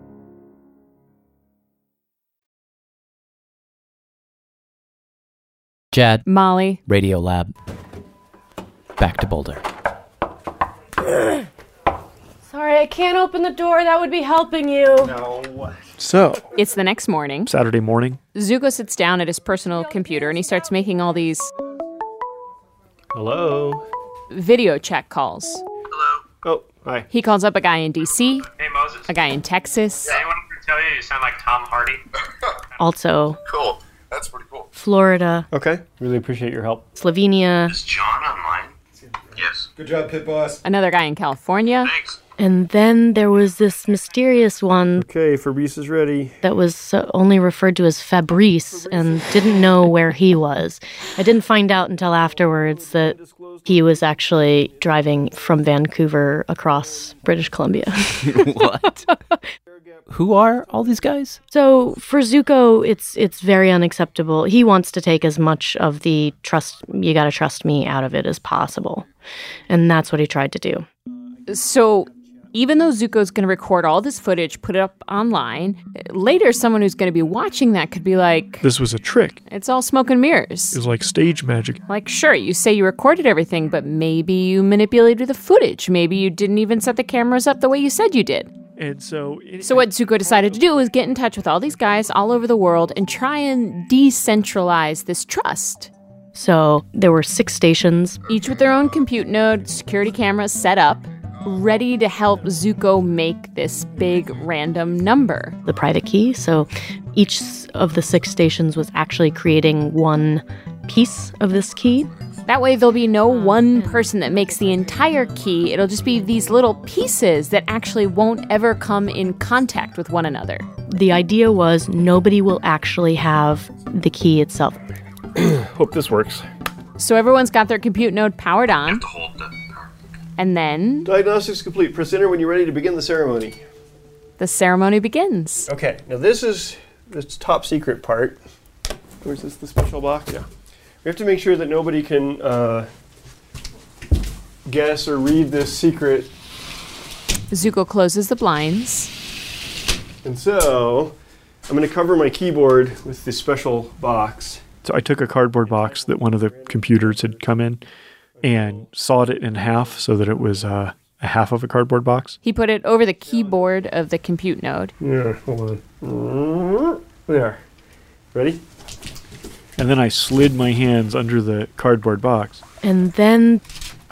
[SPEAKER 18] Chad.
[SPEAKER 7] Molly.
[SPEAKER 18] Radiolab. Back to Boulder.
[SPEAKER 8] Sorry, I can't open the door. That would be helping you.
[SPEAKER 17] No.
[SPEAKER 16] So,
[SPEAKER 7] It's the next morning.
[SPEAKER 16] Saturday morning.
[SPEAKER 7] Zuko sits down at his personal computer and he starts making all these
[SPEAKER 17] Hello.
[SPEAKER 7] video check calls.
[SPEAKER 12] Hello.
[SPEAKER 17] Oh, hi.
[SPEAKER 7] He calls up a guy in D C,
[SPEAKER 21] Hey, Moses.
[SPEAKER 7] a guy in Texas.
[SPEAKER 21] Does anyone ever tell you you sound like Tom Hardy?
[SPEAKER 8] Also,
[SPEAKER 12] Cool. That's pretty cool.
[SPEAKER 8] Florida,
[SPEAKER 17] Okay. Really appreciate your help.
[SPEAKER 8] Slovenia,
[SPEAKER 21] Is John online?
[SPEAKER 12] Yes.
[SPEAKER 10] Good job, Pit Boss.
[SPEAKER 7] Another guy in California.
[SPEAKER 12] Thanks.
[SPEAKER 8] and then there was this mysterious one
[SPEAKER 17] Okay, Fabrice is ready.
[SPEAKER 8] that was uh, only referred to as Fabrice and didn't know where he was. I didn't find out until afterwards that he was actually driving from Vancouver across British Columbia.
[SPEAKER 18] What? Who are all these guys?
[SPEAKER 8] So for Zuko, it's it's very unacceptable. He wants to take as much of the trust, you gotta trust me out of it as possible. And that's what he tried to do.
[SPEAKER 7] So even though Zuko's going to record all this footage, put it up online, later someone who's going to be watching that could be like,
[SPEAKER 16] This was a trick.
[SPEAKER 7] it's all smoke and mirrors.
[SPEAKER 16] It was like stage magic.
[SPEAKER 7] Like, sure, you say you recorded everything, but maybe you manipulated the footage. Maybe you didn't even set the cameras up the way you said you did.
[SPEAKER 16] And so... It,
[SPEAKER 7] So what Zuko decided to do was get in touch with all these guys all over the world and try and decentralize this trust.
[SPEAKER 8] So there were six stations.
[SPEAKER 7] Each with their own compute node, security cameras set up, ready to help Zuko make this big random number.
[SPEAKER 8] The private key. So each of the six stations was actually creating one piece of this key.
[SPEAKER 7] That way there'll be no one person that makes the entire key. It'll just be these little pieces that actually won't ever come in contact with one another.
[SPEAKER 8] The idea was nobody will actually have the key itself.
[SPEAKER 17] Hope this works.
[SPEAKER 7] So everyone's got their compute node powered on. And then
[SPEAKER 17] Diagnostics complete. Press enter when you're ready to begin the ceremony.
[SPEAKER 7] the ceremony begins.
[SPEAKER 17] Okay, now this is the top secret part. Or is this the special box? Yeah. We have to make sure that nobody can uh, guess or read this secret.
[SPEAKER 7] Zuko closes the blinds.
[SPEAKER 17] And so, I'm going to cover my keyboard with this special box.
[SPEAKER 16] So I took a cardboard box that one of the computers had come in and sawed it in half so that it was uh, a half of a cardboard box.
[SPEAKER 7] He put it over the keyboard of the compute node.
[SPEAKER 17] Yeah, hold on. There. Ready?
[SPEAKER 16] And then I slid my hands under the cardboard box.
[SPEAKER 8] And then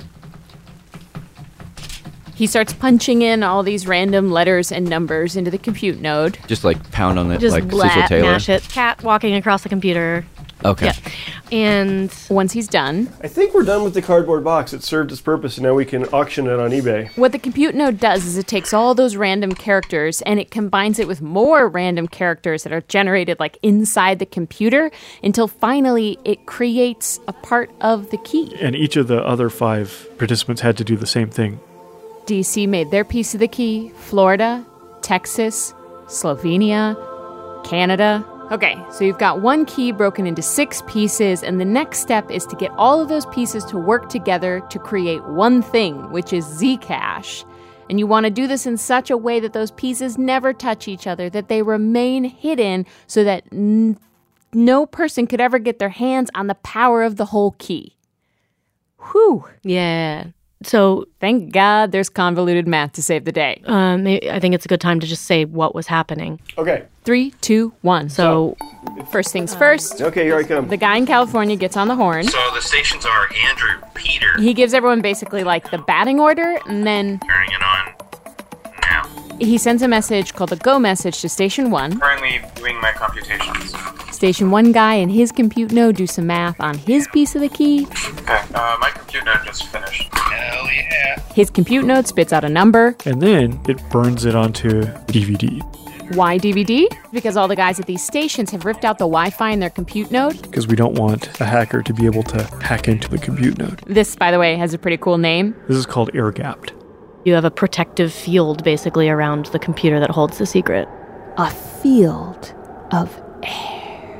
[SPEAKER 7] he starts punching in all these random letters and numbers into the compute node.
[SPEAKER 6] Just like pound on it
[SPEAKER 8] just
[SPEAKER 6] like
[SPEAKER 8] blah,
[SPEAKER 6] Cecil Taylor.
[SPEAKER 8] mash it. Cat walking across the computer.
[SPEAKER 6] Okay.
[SPEAKER 8] Yeah. And
[SPEAKER 7] once he's done,
[SPEAKER 17] I think we're done with the cardboard box. It served its purpose, and now we can auction it on eBay.
[SPEAKER 7] what the compute node does is it takes all those random characters and it combines it with more random characters that are generated like inside the computer until finally it creates a part of the key.
[SPEAKER 16] And each of the other five participants had to do the same thing.
[SPEAKER 7] D C made their piece of the key. Florida, Texas, Slovenia, Canada. Okay, so you've got one key broken into six pieces, and the next step is to get all of those pieces to work together to create one thing, which is Zcash. And you want to do this in such a way that those pieces never touch each other, that they remain hidden so that n- no person could ever get their hands on the power of the whole key. Whew.
[SPEAKER 8] Yeah. So
[SPEAKER 7] thank God there's convoluted math to save the day.
[SPEAKER 8] Um, I think it's a good time to just say what was happening.
[SPEAKER 17] Okay.
[SPEAKER 7] Three, two, one.
[SPEAKER 8] So,
[SPEAKER 7] first things first.
[SPEAKER 17] Okay, here I come.
[SPEAKER 7] The guy in California gets on the horn.
[SPEAKER 21] So the stations are Andrew, Peter.
[SPEAKER 7] He gives everyone basically like the batting order, and then
[SPEAKER 21] Turning it on now.
[SPEAKER 7] he sends a message called the go message to Station one.
[SPEAKER 21] Currently doing my computations.
[SPEAKER 7] Station one guy and his compute node do some math on his piece of the key.
[SPEAKER 21] Okay, uh, my compute node just finished. Hell yeah.
[SPEAKER 7] His compute node spits out a number.
[SPEAKER 16] And then it burns it onto D V D.
[SPEAKER 7] Why D V D? Because all the guys at these stations have ripped out the Wi-Fi in their compute node.
[SPEAKER 16] Because we don't want a hacker to be able to hack into the compute node.
[SPEAKER 7] This, by the way, has a pretty cool name.
[SPEAKER 16] This is called air-gapped.
[SPEAKER 8] You have a protective field basically around the computer that holds the secret.
[SPEAKER 7] A field of air.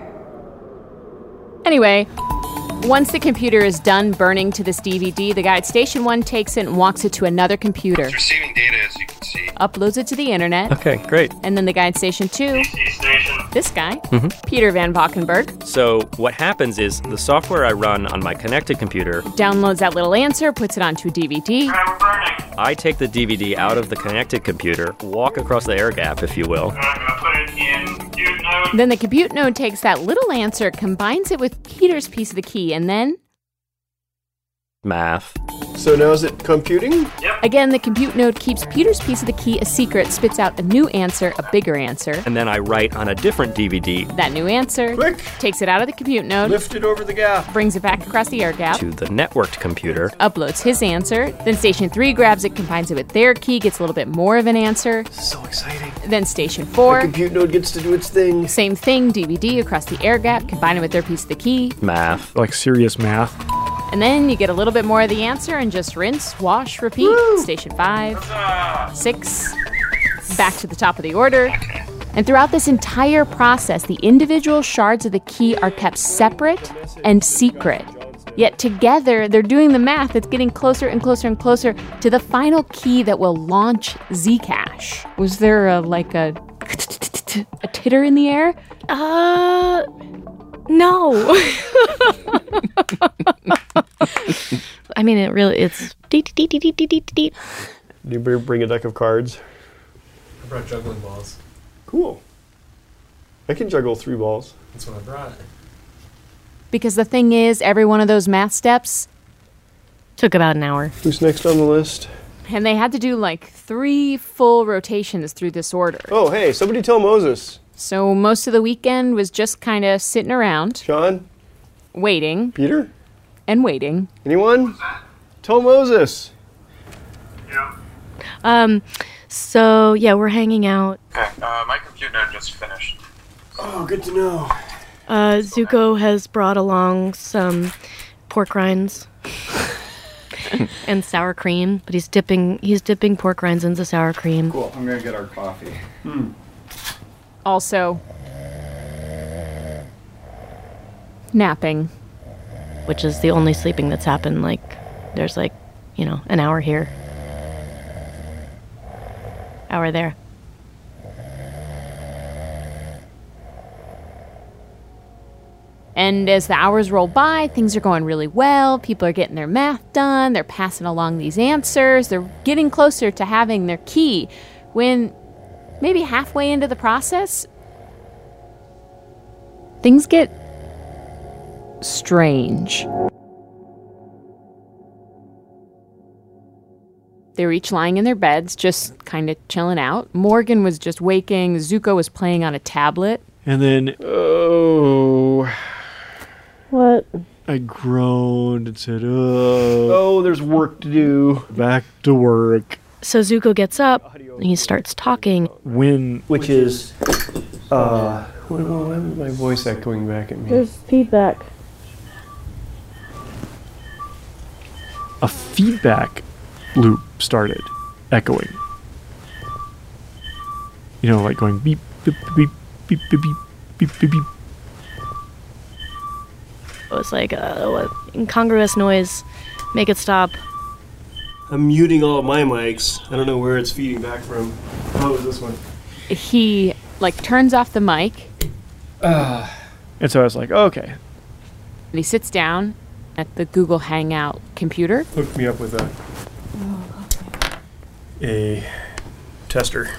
[SPEAKER 7] Anyway, once the computer is done burning to this D V D, the guy at Station one takes it and walks it to another computer.
[SPEAKER 21] It's receiving data, as you can see.
[SPEAKER 7] Uploads it to the internet.
[SPEAKER 15] Okay, great.
[SPEAKER 7] And then the guy at Station two, this guy, mm-hmm. Peter Van Valkenburg.
[SPEAKER 15] So what happens is the software I run on my connected computer
[SPEAKER 7] downloads that little answer, puts it onto a D V D.
[SPEAKER 15] I take the D V D out of the connected computer, walk across the air gap, if you will.
[SPEAKER 7] Then the compute node takes that little answer, combines it with Peter's piece of the key, and then
[SPEAKER 15] math.
[SPEAKER 17] So now is it computing?
[SPEAKER 21] Yep.
[SPEAKER 7] Again, the compute node keeps Peter's piece of the key a secret, spits out a new answer, a bigger answer.
[SPEAKER 15] And then I write on a different D V D.
[SPEAKER 7] That new answer.
[SPEAKER 17] Click.
[SPEAKER 7] Takes it out of the compute node.
[SPEAKER 17] Lift it over the gap.
[SPEAKER 7] Brings it back across the air gap.
[SPEAKER 15] To the networked computer.
[SPEAKER 7] Uploads his answer. Then Station three grabs it, combines it with their key, gets a little bit more of an answer.
[SPEAKER 17] So exciting.
[SPEAKER 7] Then Station four.
[SPEAKER 17] The compute node gets to do its thing.
[SPEAKER 7] Same thing, D V D across the air gap, combine it with their piece of the key.
[SPEAKER 15] Math.
[SPEAKER 16] Like serious math.
[SPEAKER 7] And then you get a little bit more of the answer and just rinse, wash, repeat. Woo! Station five, six, back to the top of the order. And throughout this entire process, the individual shards of the key are kept separate and secret. Yet together, they're doing the math that's getting closer and closer and closer to the final key that will launch Zcash. Was there a, like a, a titter in the air?
[SPEAKER 8] Uh... No. I mean, it really, it's...
[SPEAKER 17] Did you bring a deck of cards?
[SPEAKER 2] I brought juggling balls.
[SPEAKER 17] Cool. I can juggle three balls.
[SPEAKER 2] That's what I brought.
[SPEAKER 7] Because the thing is, every one of those math steps
[SPEAKER 8] took about an hour.
[SPEAKER 17] Who's next on the list?
[SPEAKER 7] And they had to do like three full rotations through this order.
[SPEAKER 17] Oh, hey, somebody tell Moses.
[SPEAKER 7] So most of the weekend was just kind of sitting around.
[SPEAKER 17] Sean?
[SPEAKER 7] Waiting.
[SPEAKER 17] Peter?
[SPEAKER 7] And waiting.
[SPEAKER 17] Anyone? Tell Moses.
[SPEAKER 21] Yeah.
[SPEAKER 8] Um, so, yeah, we're hanging out.
[SPEAKER 21] Okay, uh, my compute node just finished.
[SPEAKER 17] Oh, good to know.
[SPEAKER 8] Uh, Zuko has brought along some pork rinds and sour cream, but he's dipping he's dipping pork rinds into sour cream.
[SPEAKER 2] Cool, I'm gonna get our coffee.
[SPEAKER 17] Hmm.
[SPEAKER 7] Also, napping.
[SPEAKER 8] Which is the only sleeping that's happened. Like, there's like, you know, an hour here. Hour there.
[SPEAKER 7] And as the hours roll by, things are going really well. People are getting their math done. They're passing along these answers. They're getting closer to having their key. When maybe halfway into the process, things get strange. They were each lying in their beds, just kind of chilling out. Morgan was just waking. Zuko was playing on a tablet.
[SPEAKER 16] And then...
[SPEAKER 17] Oh...
[SPEAKER 8] What?
[SPEAKER 17] I groaned and said, oh, oh, there's work to do. Back to work.
[SPEAKER 8] So Zuko gets up and he starts talking.
[SPEAKER 17] When, which is, uh, why is my voice echoing back at me?
[SPEAKER 8] There's feedback.
[SPEAKER 16] A feedback loop started echoing. You know, like going beep, beep, beep, beep, beep, beep, beep, beep, beep.
[SPEAKER 8] It was like a what, incongruous noise. Make it stop.
[SPEAKER 17] I'm muting all of my mics. I don't know where it's feeding back from. How is this one?
[SPEAKER 7] He, like, turns off the mic.
[SPEAKER 16] Uh, and so I was like, oh, okay.
[SPEAKER 7] And he sits down at the Google Hangout computer.
[SPEAKER 17] Hooked me up with a, a tester.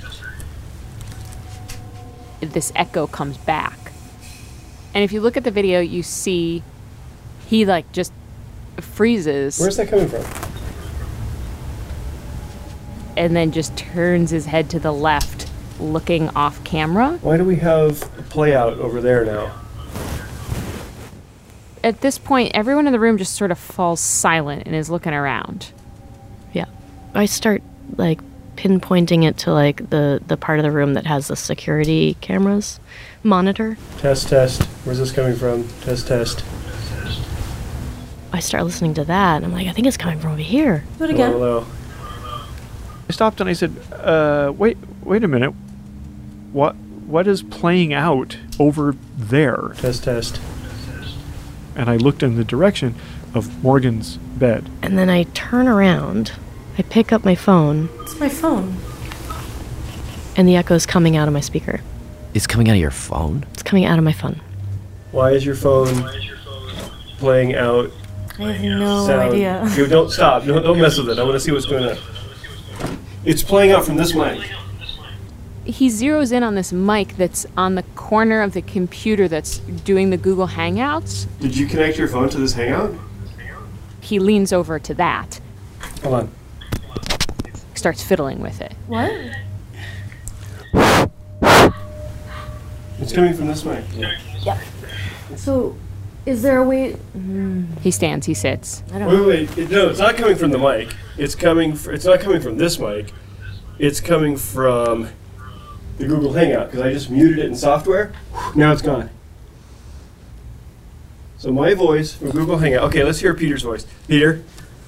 [SPEAKER 7] This echo comes back. And if you look at the video, you see he, like, just freezes.
[SPEAKER 17] Where's that coming from?
[SPEAKER 7] And then just turns his head to the left, looking off camera.
[SPEAKER 17] Why do we have a play out over there now?
[SPEAKER 7] At this point, everyone in the room just sort of falls silent and is looking around.
[SPEAKER 8] Yeah. I start, like, pinpointing it to, like, the, the part of the room that has the security cameras monitor.
[SPEAKER 17] Test, test. Where's this coming from? Test, test.
[SPEAKER 8] I start listening to that, and I'm like, I think it's coming from over here.
[SPEAKER 17] Do it again. Hello, hello.
[SPEAKER 16] I stopped and I said, uh, wait, wait a minute. What, what is playing out over there?
[SPEAKER 17] Test, test.
[SPEAKER 16] And I looked in the direction of Morgan's bed.
[SPEAKER 8] And then I turn around, I pick up my phone.
[SPEAKER 5] It's my phone.
[SPEAKER 8] And the echo's coming out of my speaker.
[SPEAKER 6] It's coming out of your phone?
[SPEAKER 8] It's coming out of my phone.
[SPEAKER 17] Why is your phone playing out?
[SPEAKER 5] I have no
[SPEAKER 17] sound?
[SPEAKER 5] idea.
[SPEAKER 17] You don't stop. No, don't mess with it. I want to see what's going on. It's playing out from this mic.
[SPEAKER 7] He zeroes in on this mic that's on the corner of the computer that's doing the Google Hangouts.
[SPEAKER 17] Did you connect your phone to this Hangout?
[SPEAKER 7] He leans over to that.
[SPEAKER 17] Hold on.
[SPEAKER 7] Starts fiddling with it.
[SPEAKER 5] What?
[SPEAKER 17] It's coming from this mic.
[SPEAKER 5] Yeah. Yep. So, is there a way? Mm.
[SPEAKER 7] He stands. He sits.
[SPEAKER 5] I don't
[SPEAKER 17] wait,
[SPEAKER 5] know.
[SPEAKER 17] wait, wait. No, it's not coming from the mic. It's coming. Fr- it's not coming from this mic. It's coming from the Google Hangout because I just muted it in software. Now it's gone. So my voice from Google Hangout. Okay, let's hear Peter's voice. Peter.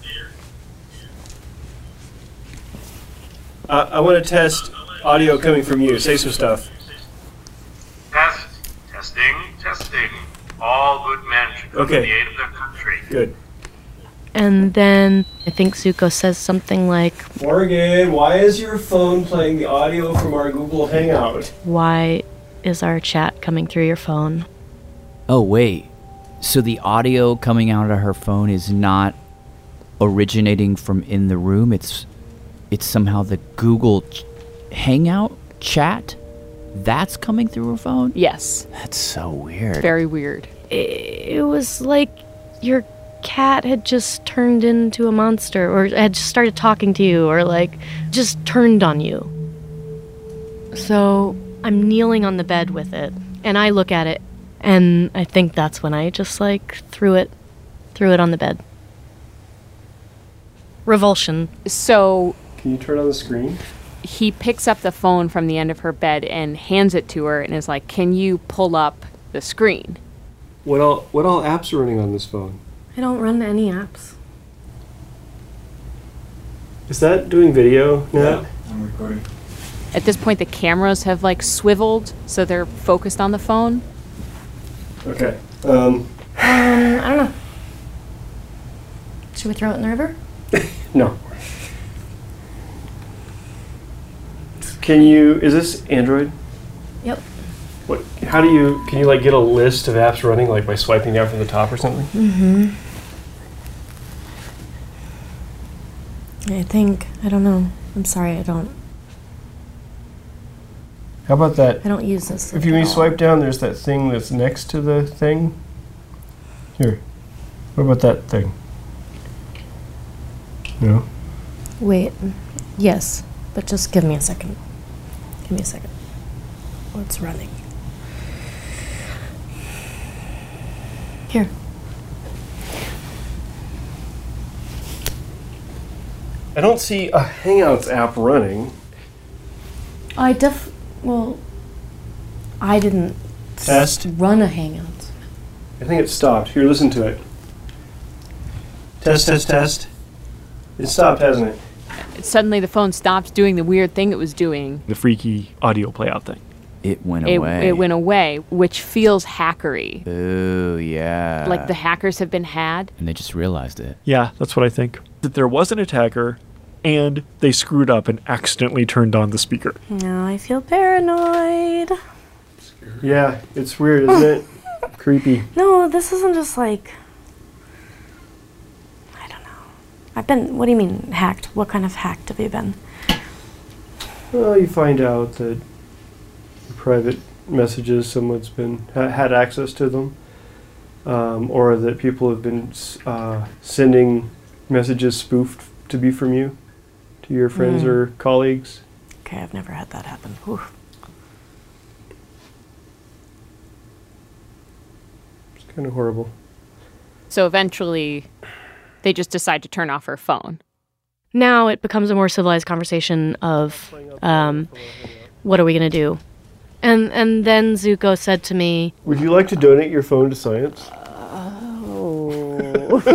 [SPEAKER 17] Uh, I want to test audio coming from you. Say some stuff.
[SPEAKER 21] Test, testing, testing. All good men should come
[SPEAKER 17] Okay.
[SPEAKER 21] to the aid of their country.
[SPEAKER 17] Good.
[SPEAKER 8] And then I think Zuko says something like,
[SPEAKER 17] Morgan, why is your phone playing the audio from our Google Hangout?
[SPEAKER 8] why is our chat coming through your phone?
[SPEAKER 6] Oh, wait. So the audio coming out of her phone is not originating from in the room? It's it's somehow the Google ch- Hangout chat? That's coming through her phone?
[SPEAKER 7] Yes.
[SPEAKER 6] That's so weird.
[SPEAKER 7] Very weird.
[SPEAKER 8] It was like your cat had just turned into a monster, or had just started talking to you, or like just turned on you. So I'm kneeling on the bed with it, and I look at it, and I think that's when I just like threw it, threw it on the bed. Revulsion.
[SPEAKER 7] So
[SPEAKER 17] Can you turn on the screen?
[SPEAKER 7] he picks up the phone from the end of her bed and hands it to her and is like, can you pull up the screen?
[SPEAKER 17] What all what all apps are running on this phone?
[SPEAKER 5] I don't run any apps.
[SPEAKER 17] Is that doing video now?
[SPEAKER 2] Yeah, I'm recording.
[SPEAKER 7] At this point, the cameras have like swiveled, so they're focused on the phone.
[SPEAKER 17] Okay. Um,
[SPEAKER 5] Um, I don't know. Should we throw it in the river?
[SPEAKER 17] no. Can you, is this Android?
[SPEAKER 5] Yep.
[SPEAKER 17] What, how do you, can you like get a list of apps running like by swiping down from the top or something?
[SPEAKER 5] Mm-hmm. I think, I don't know. I'm sorry, I don't.
[SPEAKER 17] How about that?
[SPEAKER 5] I don't use this.
[SPEAKER 17] If you
[SPEAKER 5] at all.
[SPEAKER 17] swipe down, there's that thing that's next to the thing. Here. What about that thing? No?
[SPEAKER 5] Wait. Yes, but just give me a second. Give me a second. What's running? Here.
[SPEAKER 17] I don't see a Hangouts app running.
[SPEAKER 5] I def... Well, I didn't
[SPEAKER 17] Test.
[SPEAKER 5] s- run a Hangout.
[SPEAKER 17] I think it stopped. Here, listen to it. Test, test, test. It stopped, hasn't it?
[SPEAKER 7] Suddenly the phone stops doing the weird thing it was doing.
[SPEAKER 16] The freaky audio playout thing.
[SPEAKER 6] It went
[SPEAKER 7] It,
[SPEAKER 6] away.
[SPEAKER 7] it went away, which feels hackery.
[SPEAKER 6] Ooh, yeah.
[SPEAKER 7] Like the hackers have been had.
[SPEAKER 6] And they just realized it.
[SPEAKER 16] Yeah, that's what I think. That there was an attacker, and they screwed up and accidentally turned on the speaker.
[SPEAKER 5] Now I feel paranoid.
[SPEAKER 17] Yeah, it's weird, isn't it? Creepy.
[SPEAKER 5] No, this isn't just like... I don't know. I've been... What do you mean, hacked? What kind of hacked have you been?
[SPEAKER 17] Well, you find out that private messages, someone's been ha- had access to them, um, or that people have been uh, sending messages spoofed to be from you to your friends
[SPEAKER 5] Mm.
[SPEAKER 17] or colleagues.
[SPEAKER 5] Okay, I've never had that happen. Whew.
[SPEAKER 17] It's kind of horrible.
[SPEAKER 7] So eventually, they just decide to turn off her phone.
[SPEAKER 8] Now it becomes a more civilized conversation of, um, what are we going to do? And and then Zuko said to me,
[SPEAKER 17] Would you like to donate your phone to science?
[SPEAKER 5] Oh.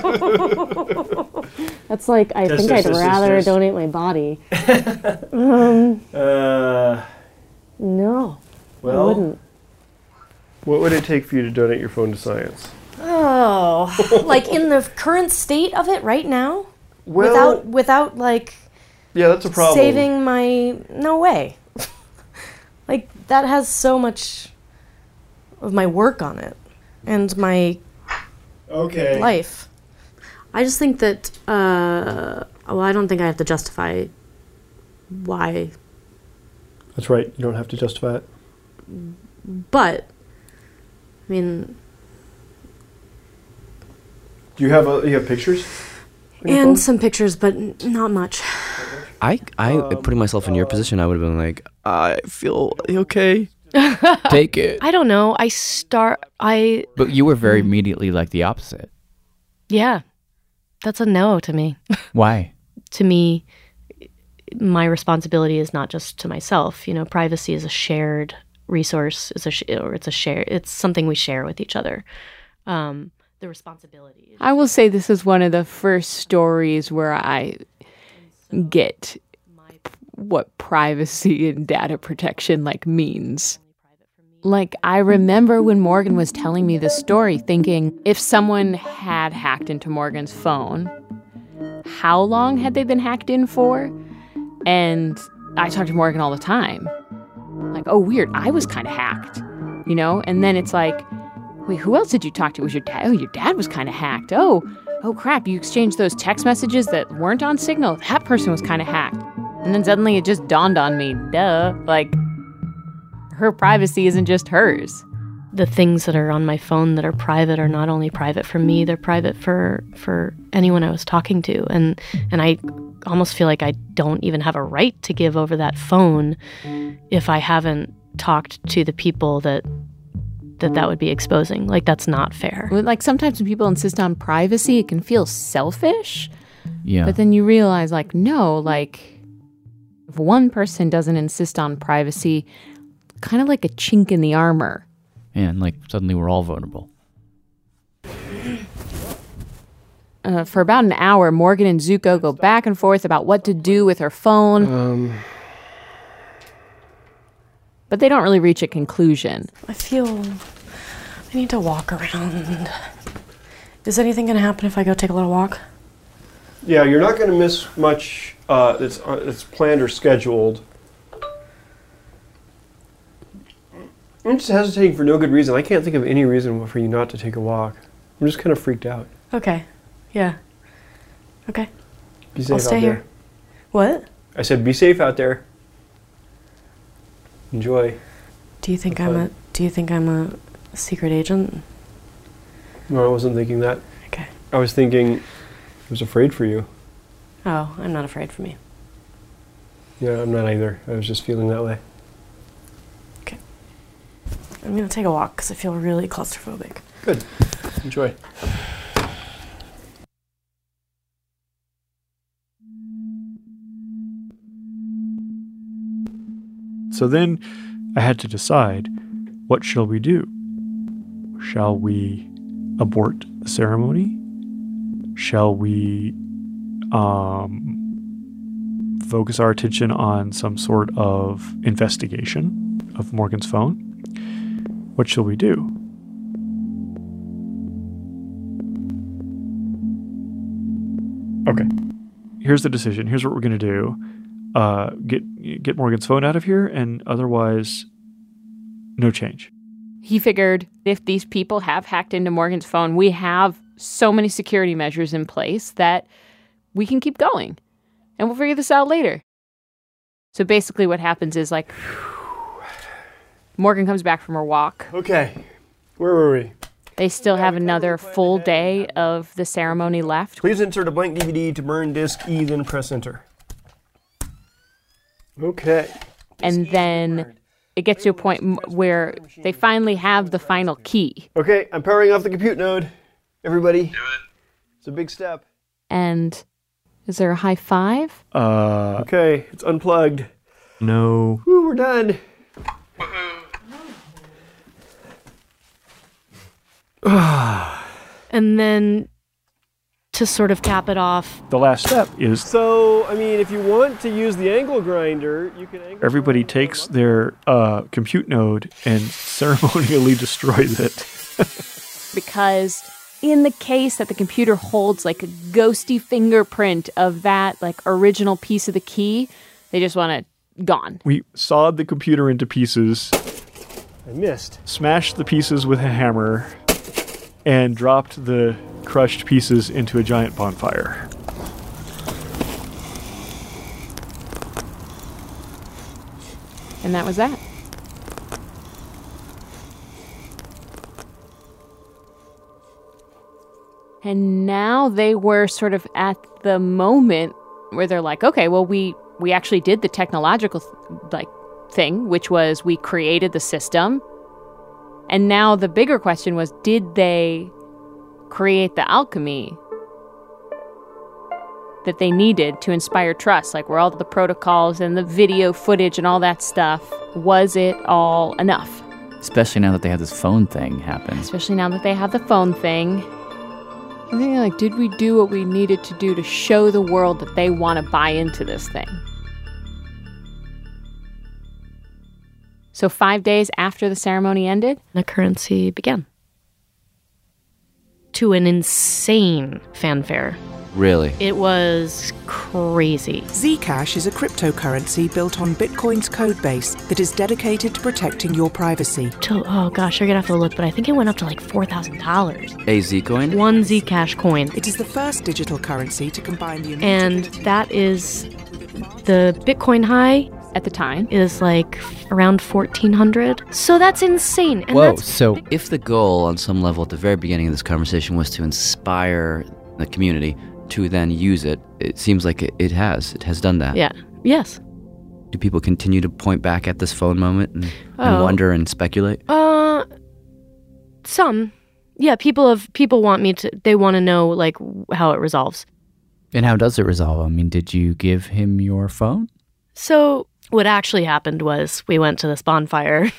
[SPEAKER 5] That's like, I
[SPEAKER 17] Test,
[SPEAKER 5] think
[SPEAKER 17] test,
[SPEAKER 5] I'd
[SPEAKER 17] test,
[SPEAKER 5] rather
[SPEAKER 17] test.
[SPEAKER 5] donate my body. um,
[SPEAKER 17] Uh,
[SPEAKER 5] no, I
[SPEAKER 17] well,
[SPEAKER 5] wouldn't.
[SPEAKER 17] what would it take for you to donate your phone to science?
[SPEAKER 5] Oh, like in the current state of it right now?
[SPEAKER 17] Well-
[SPEAKER 5] without, without like
[SPEAKER 17] Yeah, that's a problem.
[SPEAKER 5] saving my, no way. Like that has so much of my work on it and my
[SPEAKER 17] Okay.
[SPEAKER 5] life. I just think that, uh, well, I don't think I have to justify why,
[SPEAKER 17] That's right. You don't have to justify it.
[SPEAKER 5] but, I mean,
[SPEAKER 17] Do you have a, you have pictures? on your phone?
[SPEAKER 5] and some pictures, but n- not much.
[SPEAKER 3] I, I putting myself in your position, I would have been like, I feel okay.
[SPEAKER 6] Take it.
[SPEAKER 8] I don't know. I start, I,
[SPEAKER 6] But you were very immediately like the opposite.
[SPEAKER 8] yeah, that's a no to me.
[SPEAKER 6] Why?
[SPEAKER 8] To me, my responsibility is not just to myself. You know, privacy is a shared resource, it's a sh- or it's a share. It's something we share with each other. Um, the responsibility.
[SPEAKER 7] I will say this is one of the first stories where I get what privacy and data protection like means. Like, I remember when Morgan was telling me this story thinking, if someone had hacked into Morgan's phone, how long had they been hacked in for? And I talk to Morgan all the time. Like, oh, weird, I was kind of hacked, you know? And then it's like, wait, who else did you talk to? Was your dad? Oh, your dad was kind of hacked. Oh, oh crap, you exchanged those text messages that weren't on Signal. That person was kind of hacked. And then suddenly it just dawned on me, duh, like, her privacy isn't just hers.
[SPEAKER 8] The things that are on my phone that are private are not only private for me, they're private for for anyone I was talking to. And and I almost feel like I don't even have a right to give over that phone if I haven't talked to the people that that that would be exposing. Like, that's not fair.
[SPEAKER 7] Like, sometimes when people insist on privacy, it can feel selfish.
[SPEAKER 6] Yeah.
[SPEAKER 7] But then you realize, like, no, like, if one person doesn't insist on privacy, kind of like a chink in the armor.
[SPEAKER 6] And like suddenly we're all vulnerable.
[SPEAKER 7] Uh, for about an hour, Morgan and Zuko go back and forth about what to do with her phone.
[SPEAKER 17] Um,
[SPEAKER 7] but they don't really reach a conclusion.
[SPEAKER 5] I feel I need to walk around. Is anything going to happen if I go take a little walk?
[SPEAKER 17] yeah, you're not going to miss much uh, that's, uh, that's planned or scheduled. I'm just hesitating for no good reason. I can't think of any reason for you not to take a walk. I'm just kind of freaked out.
[SPEAKER 5] Okay. Yeah. Okay.
[SPEAKER 17] Be safe
[SPEAKER 5] I'll stay
[SPEAKER 17] out
[SPEAKER 5] here.
[SPEAKER 17] there.
[SPEAKER 5] What?
[SPEAKER 17] I said be safe out there. Enjoy.
[SPEAKER 5] Do you think
[SPEAKER 17] Have
[SPEAKER 5] I'm
[SPEAKER 17] fun.
[SPEAKER 5] a do you think I'm a secret agent?
[SPEAKER 17] No, I wasn't thinking that.
[SPEAKER 5] Okay.
[SPEAKER 17] I was thinking I was afraid for you.
[SPEAKER 5] Oh, I'm not afraid for me.
[SPEAKER 17] Yeah, I'm not either. I was just feeling that way.
[SPEAKER 5] I'm going to take a walk because I feel really claustrophobic.
[SPEAKER 17] Good. Enjoy.
[SPEAKER 16] So then I had to decide, what shall we do? Shall we abort the ceremony? Shall we um, focus our attention on some sort of investigation of Morgan's phone? What shall we do? Okay. Here's the decision. Here's what we're going to do. Uh, get get Morgan's phone out of here, and otherwise, no change.
[SPEAKER 7] He figured if these people have hacked into Morgan's phone, we have so many security measures in place that we can keep going. And we'll figure this out later. So basically what happens is, like, Morgan comes back from her walk.
[SPEAKER 17] Okay. Where were we?
[SPEAKER 7] They still have another full day of the ceremony left.
[SPEAKER 17] Please insert a blank D V D to burn disk E, then press enter. Okay.
[SPEAKER 7] And then it gets to a point m- where they finally have the final key.
[SPEAKER 17] Okay, I'm powering off the compute node. Everybody. Do it. It's a big step.
[SPEAKER 7] And is there a high five?
[SPEAKER 16] Uh.
[SPEAKER 17] Okay, it's unplugged.
[SPEAKER 16] No.
[SPEAKER 17] Woo, we're done.
[SPEAKER 8] And then to sort of cap it off,
[SPEAKER 16] The last step is
[SPEAKER 17] So, I mean, if you want to use the angle grinder, you can angle
[SPEAKER 16] everybody takes their uh, compute node and ceremonially destroys it.
[SPEAKER 7] Because in the case that the computer holds like a ghosty fingerprint of that like original piece of the key, they just want it gone.
[SPEAKER 16] We sawed the computer into pieces,
[SPEAKER 17] I missed.
[SPEAKER 16] smashed the pieces with a hammer, and dropped the crushed pieces into a giant bonfire.
[SPEAKER 7] And that was that. And now they were sort of at the moment where they're like, okay, well, we, we actually did the technological like thing, which was we created the system. And now the bigger question was, did they create the alchemy that they needed to inspire trust? Like, were all the protocols and the video footage and all that stuff, was it all enough?
[SPEAKER 6] Especially now that they have this phone thing happen.
[SPEAKER 7] Especially now that they have the phone thing. I think, like, did we do what we needed to do to show the world that they want to buy into this thing? So five days after the ceremony ended,
[SPEAKER 8] the currency began. To an insane fanfare.
[SPEAKER 6] Really?
[SPEAKER 8] It was crazy.
[SPEAKER 4] Zcash is a cryptocurrency built on Bitcoin's code base that is dedicated to protecting your privacy.
[SPEAKER 8] To, oh gosh, you're gonna have to look, but I think it went up to like four thousand dollars.
[SPEAKER 3] A Zcoin?
[SPEAKER 8] One Zcash coin.
[SPEAKER 4] It is the first digital currency to combine the...
[SPEAKER 8] And that is the Bitcoin high
[SPEAKER 7] at the time
[SPEAKER 8] is like around fourteen hundred. So that's insane. And
[SPEAKER 3] Whoa,
[SPEAKER 8] that's
[SPEAKER 3] so if the goal on some level at the very beginning of this conversation was to inspire the community to then use it, it seems like it, it has. It has done that.
[SPEAKER 8] Yeah. Yes.
[SPEAKER 3] Do people continue to point back at this phone moment and,
[SPEAKER 8] Oh.
[SPEAKER 3] and wonder and speculate?
[SPEAKER 8] Uh, some. Yeah, people have people want me to. They want to know like how it resolves.
[SPEAKER 6] And how does it resolve? I mean, did you give him your phone?
[SPEAKER 8] So what actually happened was we went to this bonfire,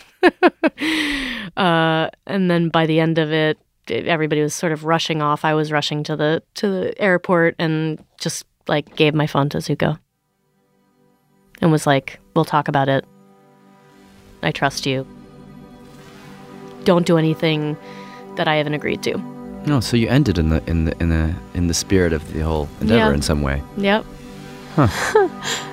[SPEAKER 8] uh, and then by the end of it, everybody was sort of rushing off. I was rushing to the to the airport and just like gave my phone to Zuko and was like, "We'll talk about it. I trust you. Don't do anything that I haven't agreed to."
[SPEAKER 3] No, so you ended in the in the in the in the spirit of the whole endeavor
[SPEAKER 8] Yeah.
[SPEAKER 3] in some way.
[SPEAKER 8] Yep.
[SPEAKER 3] Huh.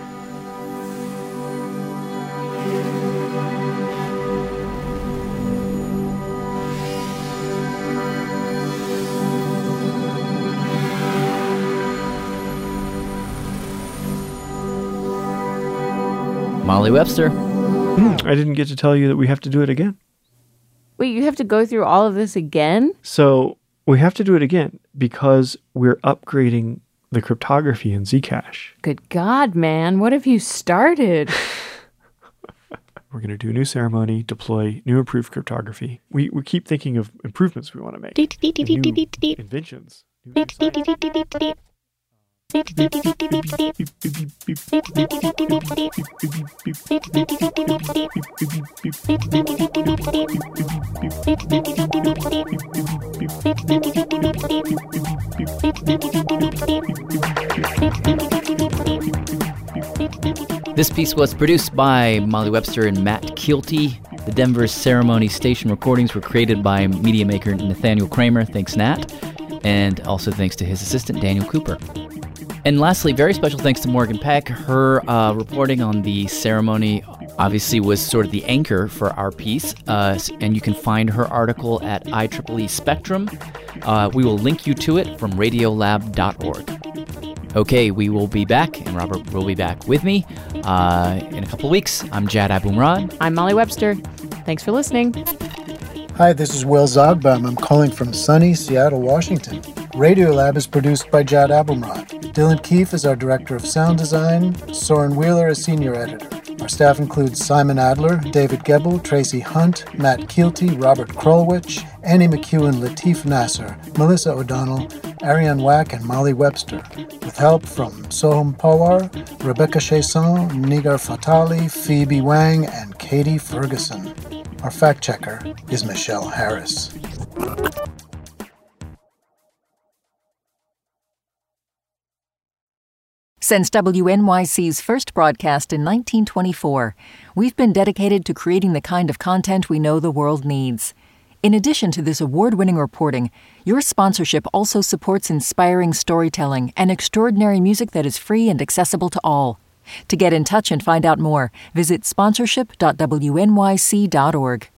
[SPEAKER 6] Molly Webster.
[SPEAKER 16] Hmm, I didn't get to tell you that we have to do it again.
[SPEAKER 7] Wait, you have to go through all of this again?
[SPEAKER 16] So we have to do it again because we're upgrading the cryptography in Zcash.
[SPEAKER 7] Good God, man. What have you started?
[SPEAKER 16] We're going to do a new ceremony, deploy new improved cryptography. We we keep thinking of improvements we want to make. and new inventions.
[SPEAKER 6] This piece was produced by Molly Webster and Matt Kielty. The Denver Ceremony Station recordings were created by media maker Nathaniel Kramer. Thanks, Nat. And also thanks to his assistant, Daniel Cooper. And lastly, very special thanks to Morgan Peck. Her uh, reporting on the ceremony obviously was sort of the anchor for our piece. Uh, and you can find her article at I triple E Spectrum. Uh, we will link you to it from radiolab dot org. Okay, we will be back, and Robert will be back with me uh, in a couple of weeks. I'm Jad Abumrad.
[SPEAKER 7] I'm Molly Webster. Thanks for listening.
[SPEAKER 9] Hi, this is Will Zogbaum. I'm calling from sunny Seattle, Washington. Radiolab is produced by Jad Abumrad. Dylan Keefe is our director of sound design. Soren Wheeler is senior editor. Our staff includes Simon Adler, David Gebel, Tracy Hunt, Matt Kielty, Robert Krolwich, Annie McEwen, Latif Nasser, Melissa O'Donnell, Ariane Wack, and Molly Webster, with help from Soham Pawar, Rebecca Chasson, Nigar Fatali, Phoebe Wang, and Katie Ferguson. Our fact checker is Michelle Harris.
[SPEAKER 22] Since W N Y C's first broadcast in nineteen twenty-four, we've been dedicated to creating the kind of content we know the world needs. In addition to this award-winning reporting, your sponsorship also supports inspiring storytelling and extraordinary music that is free and accessible to all. To get in touch and find out more, visit sponsorship dot w n y c dot org.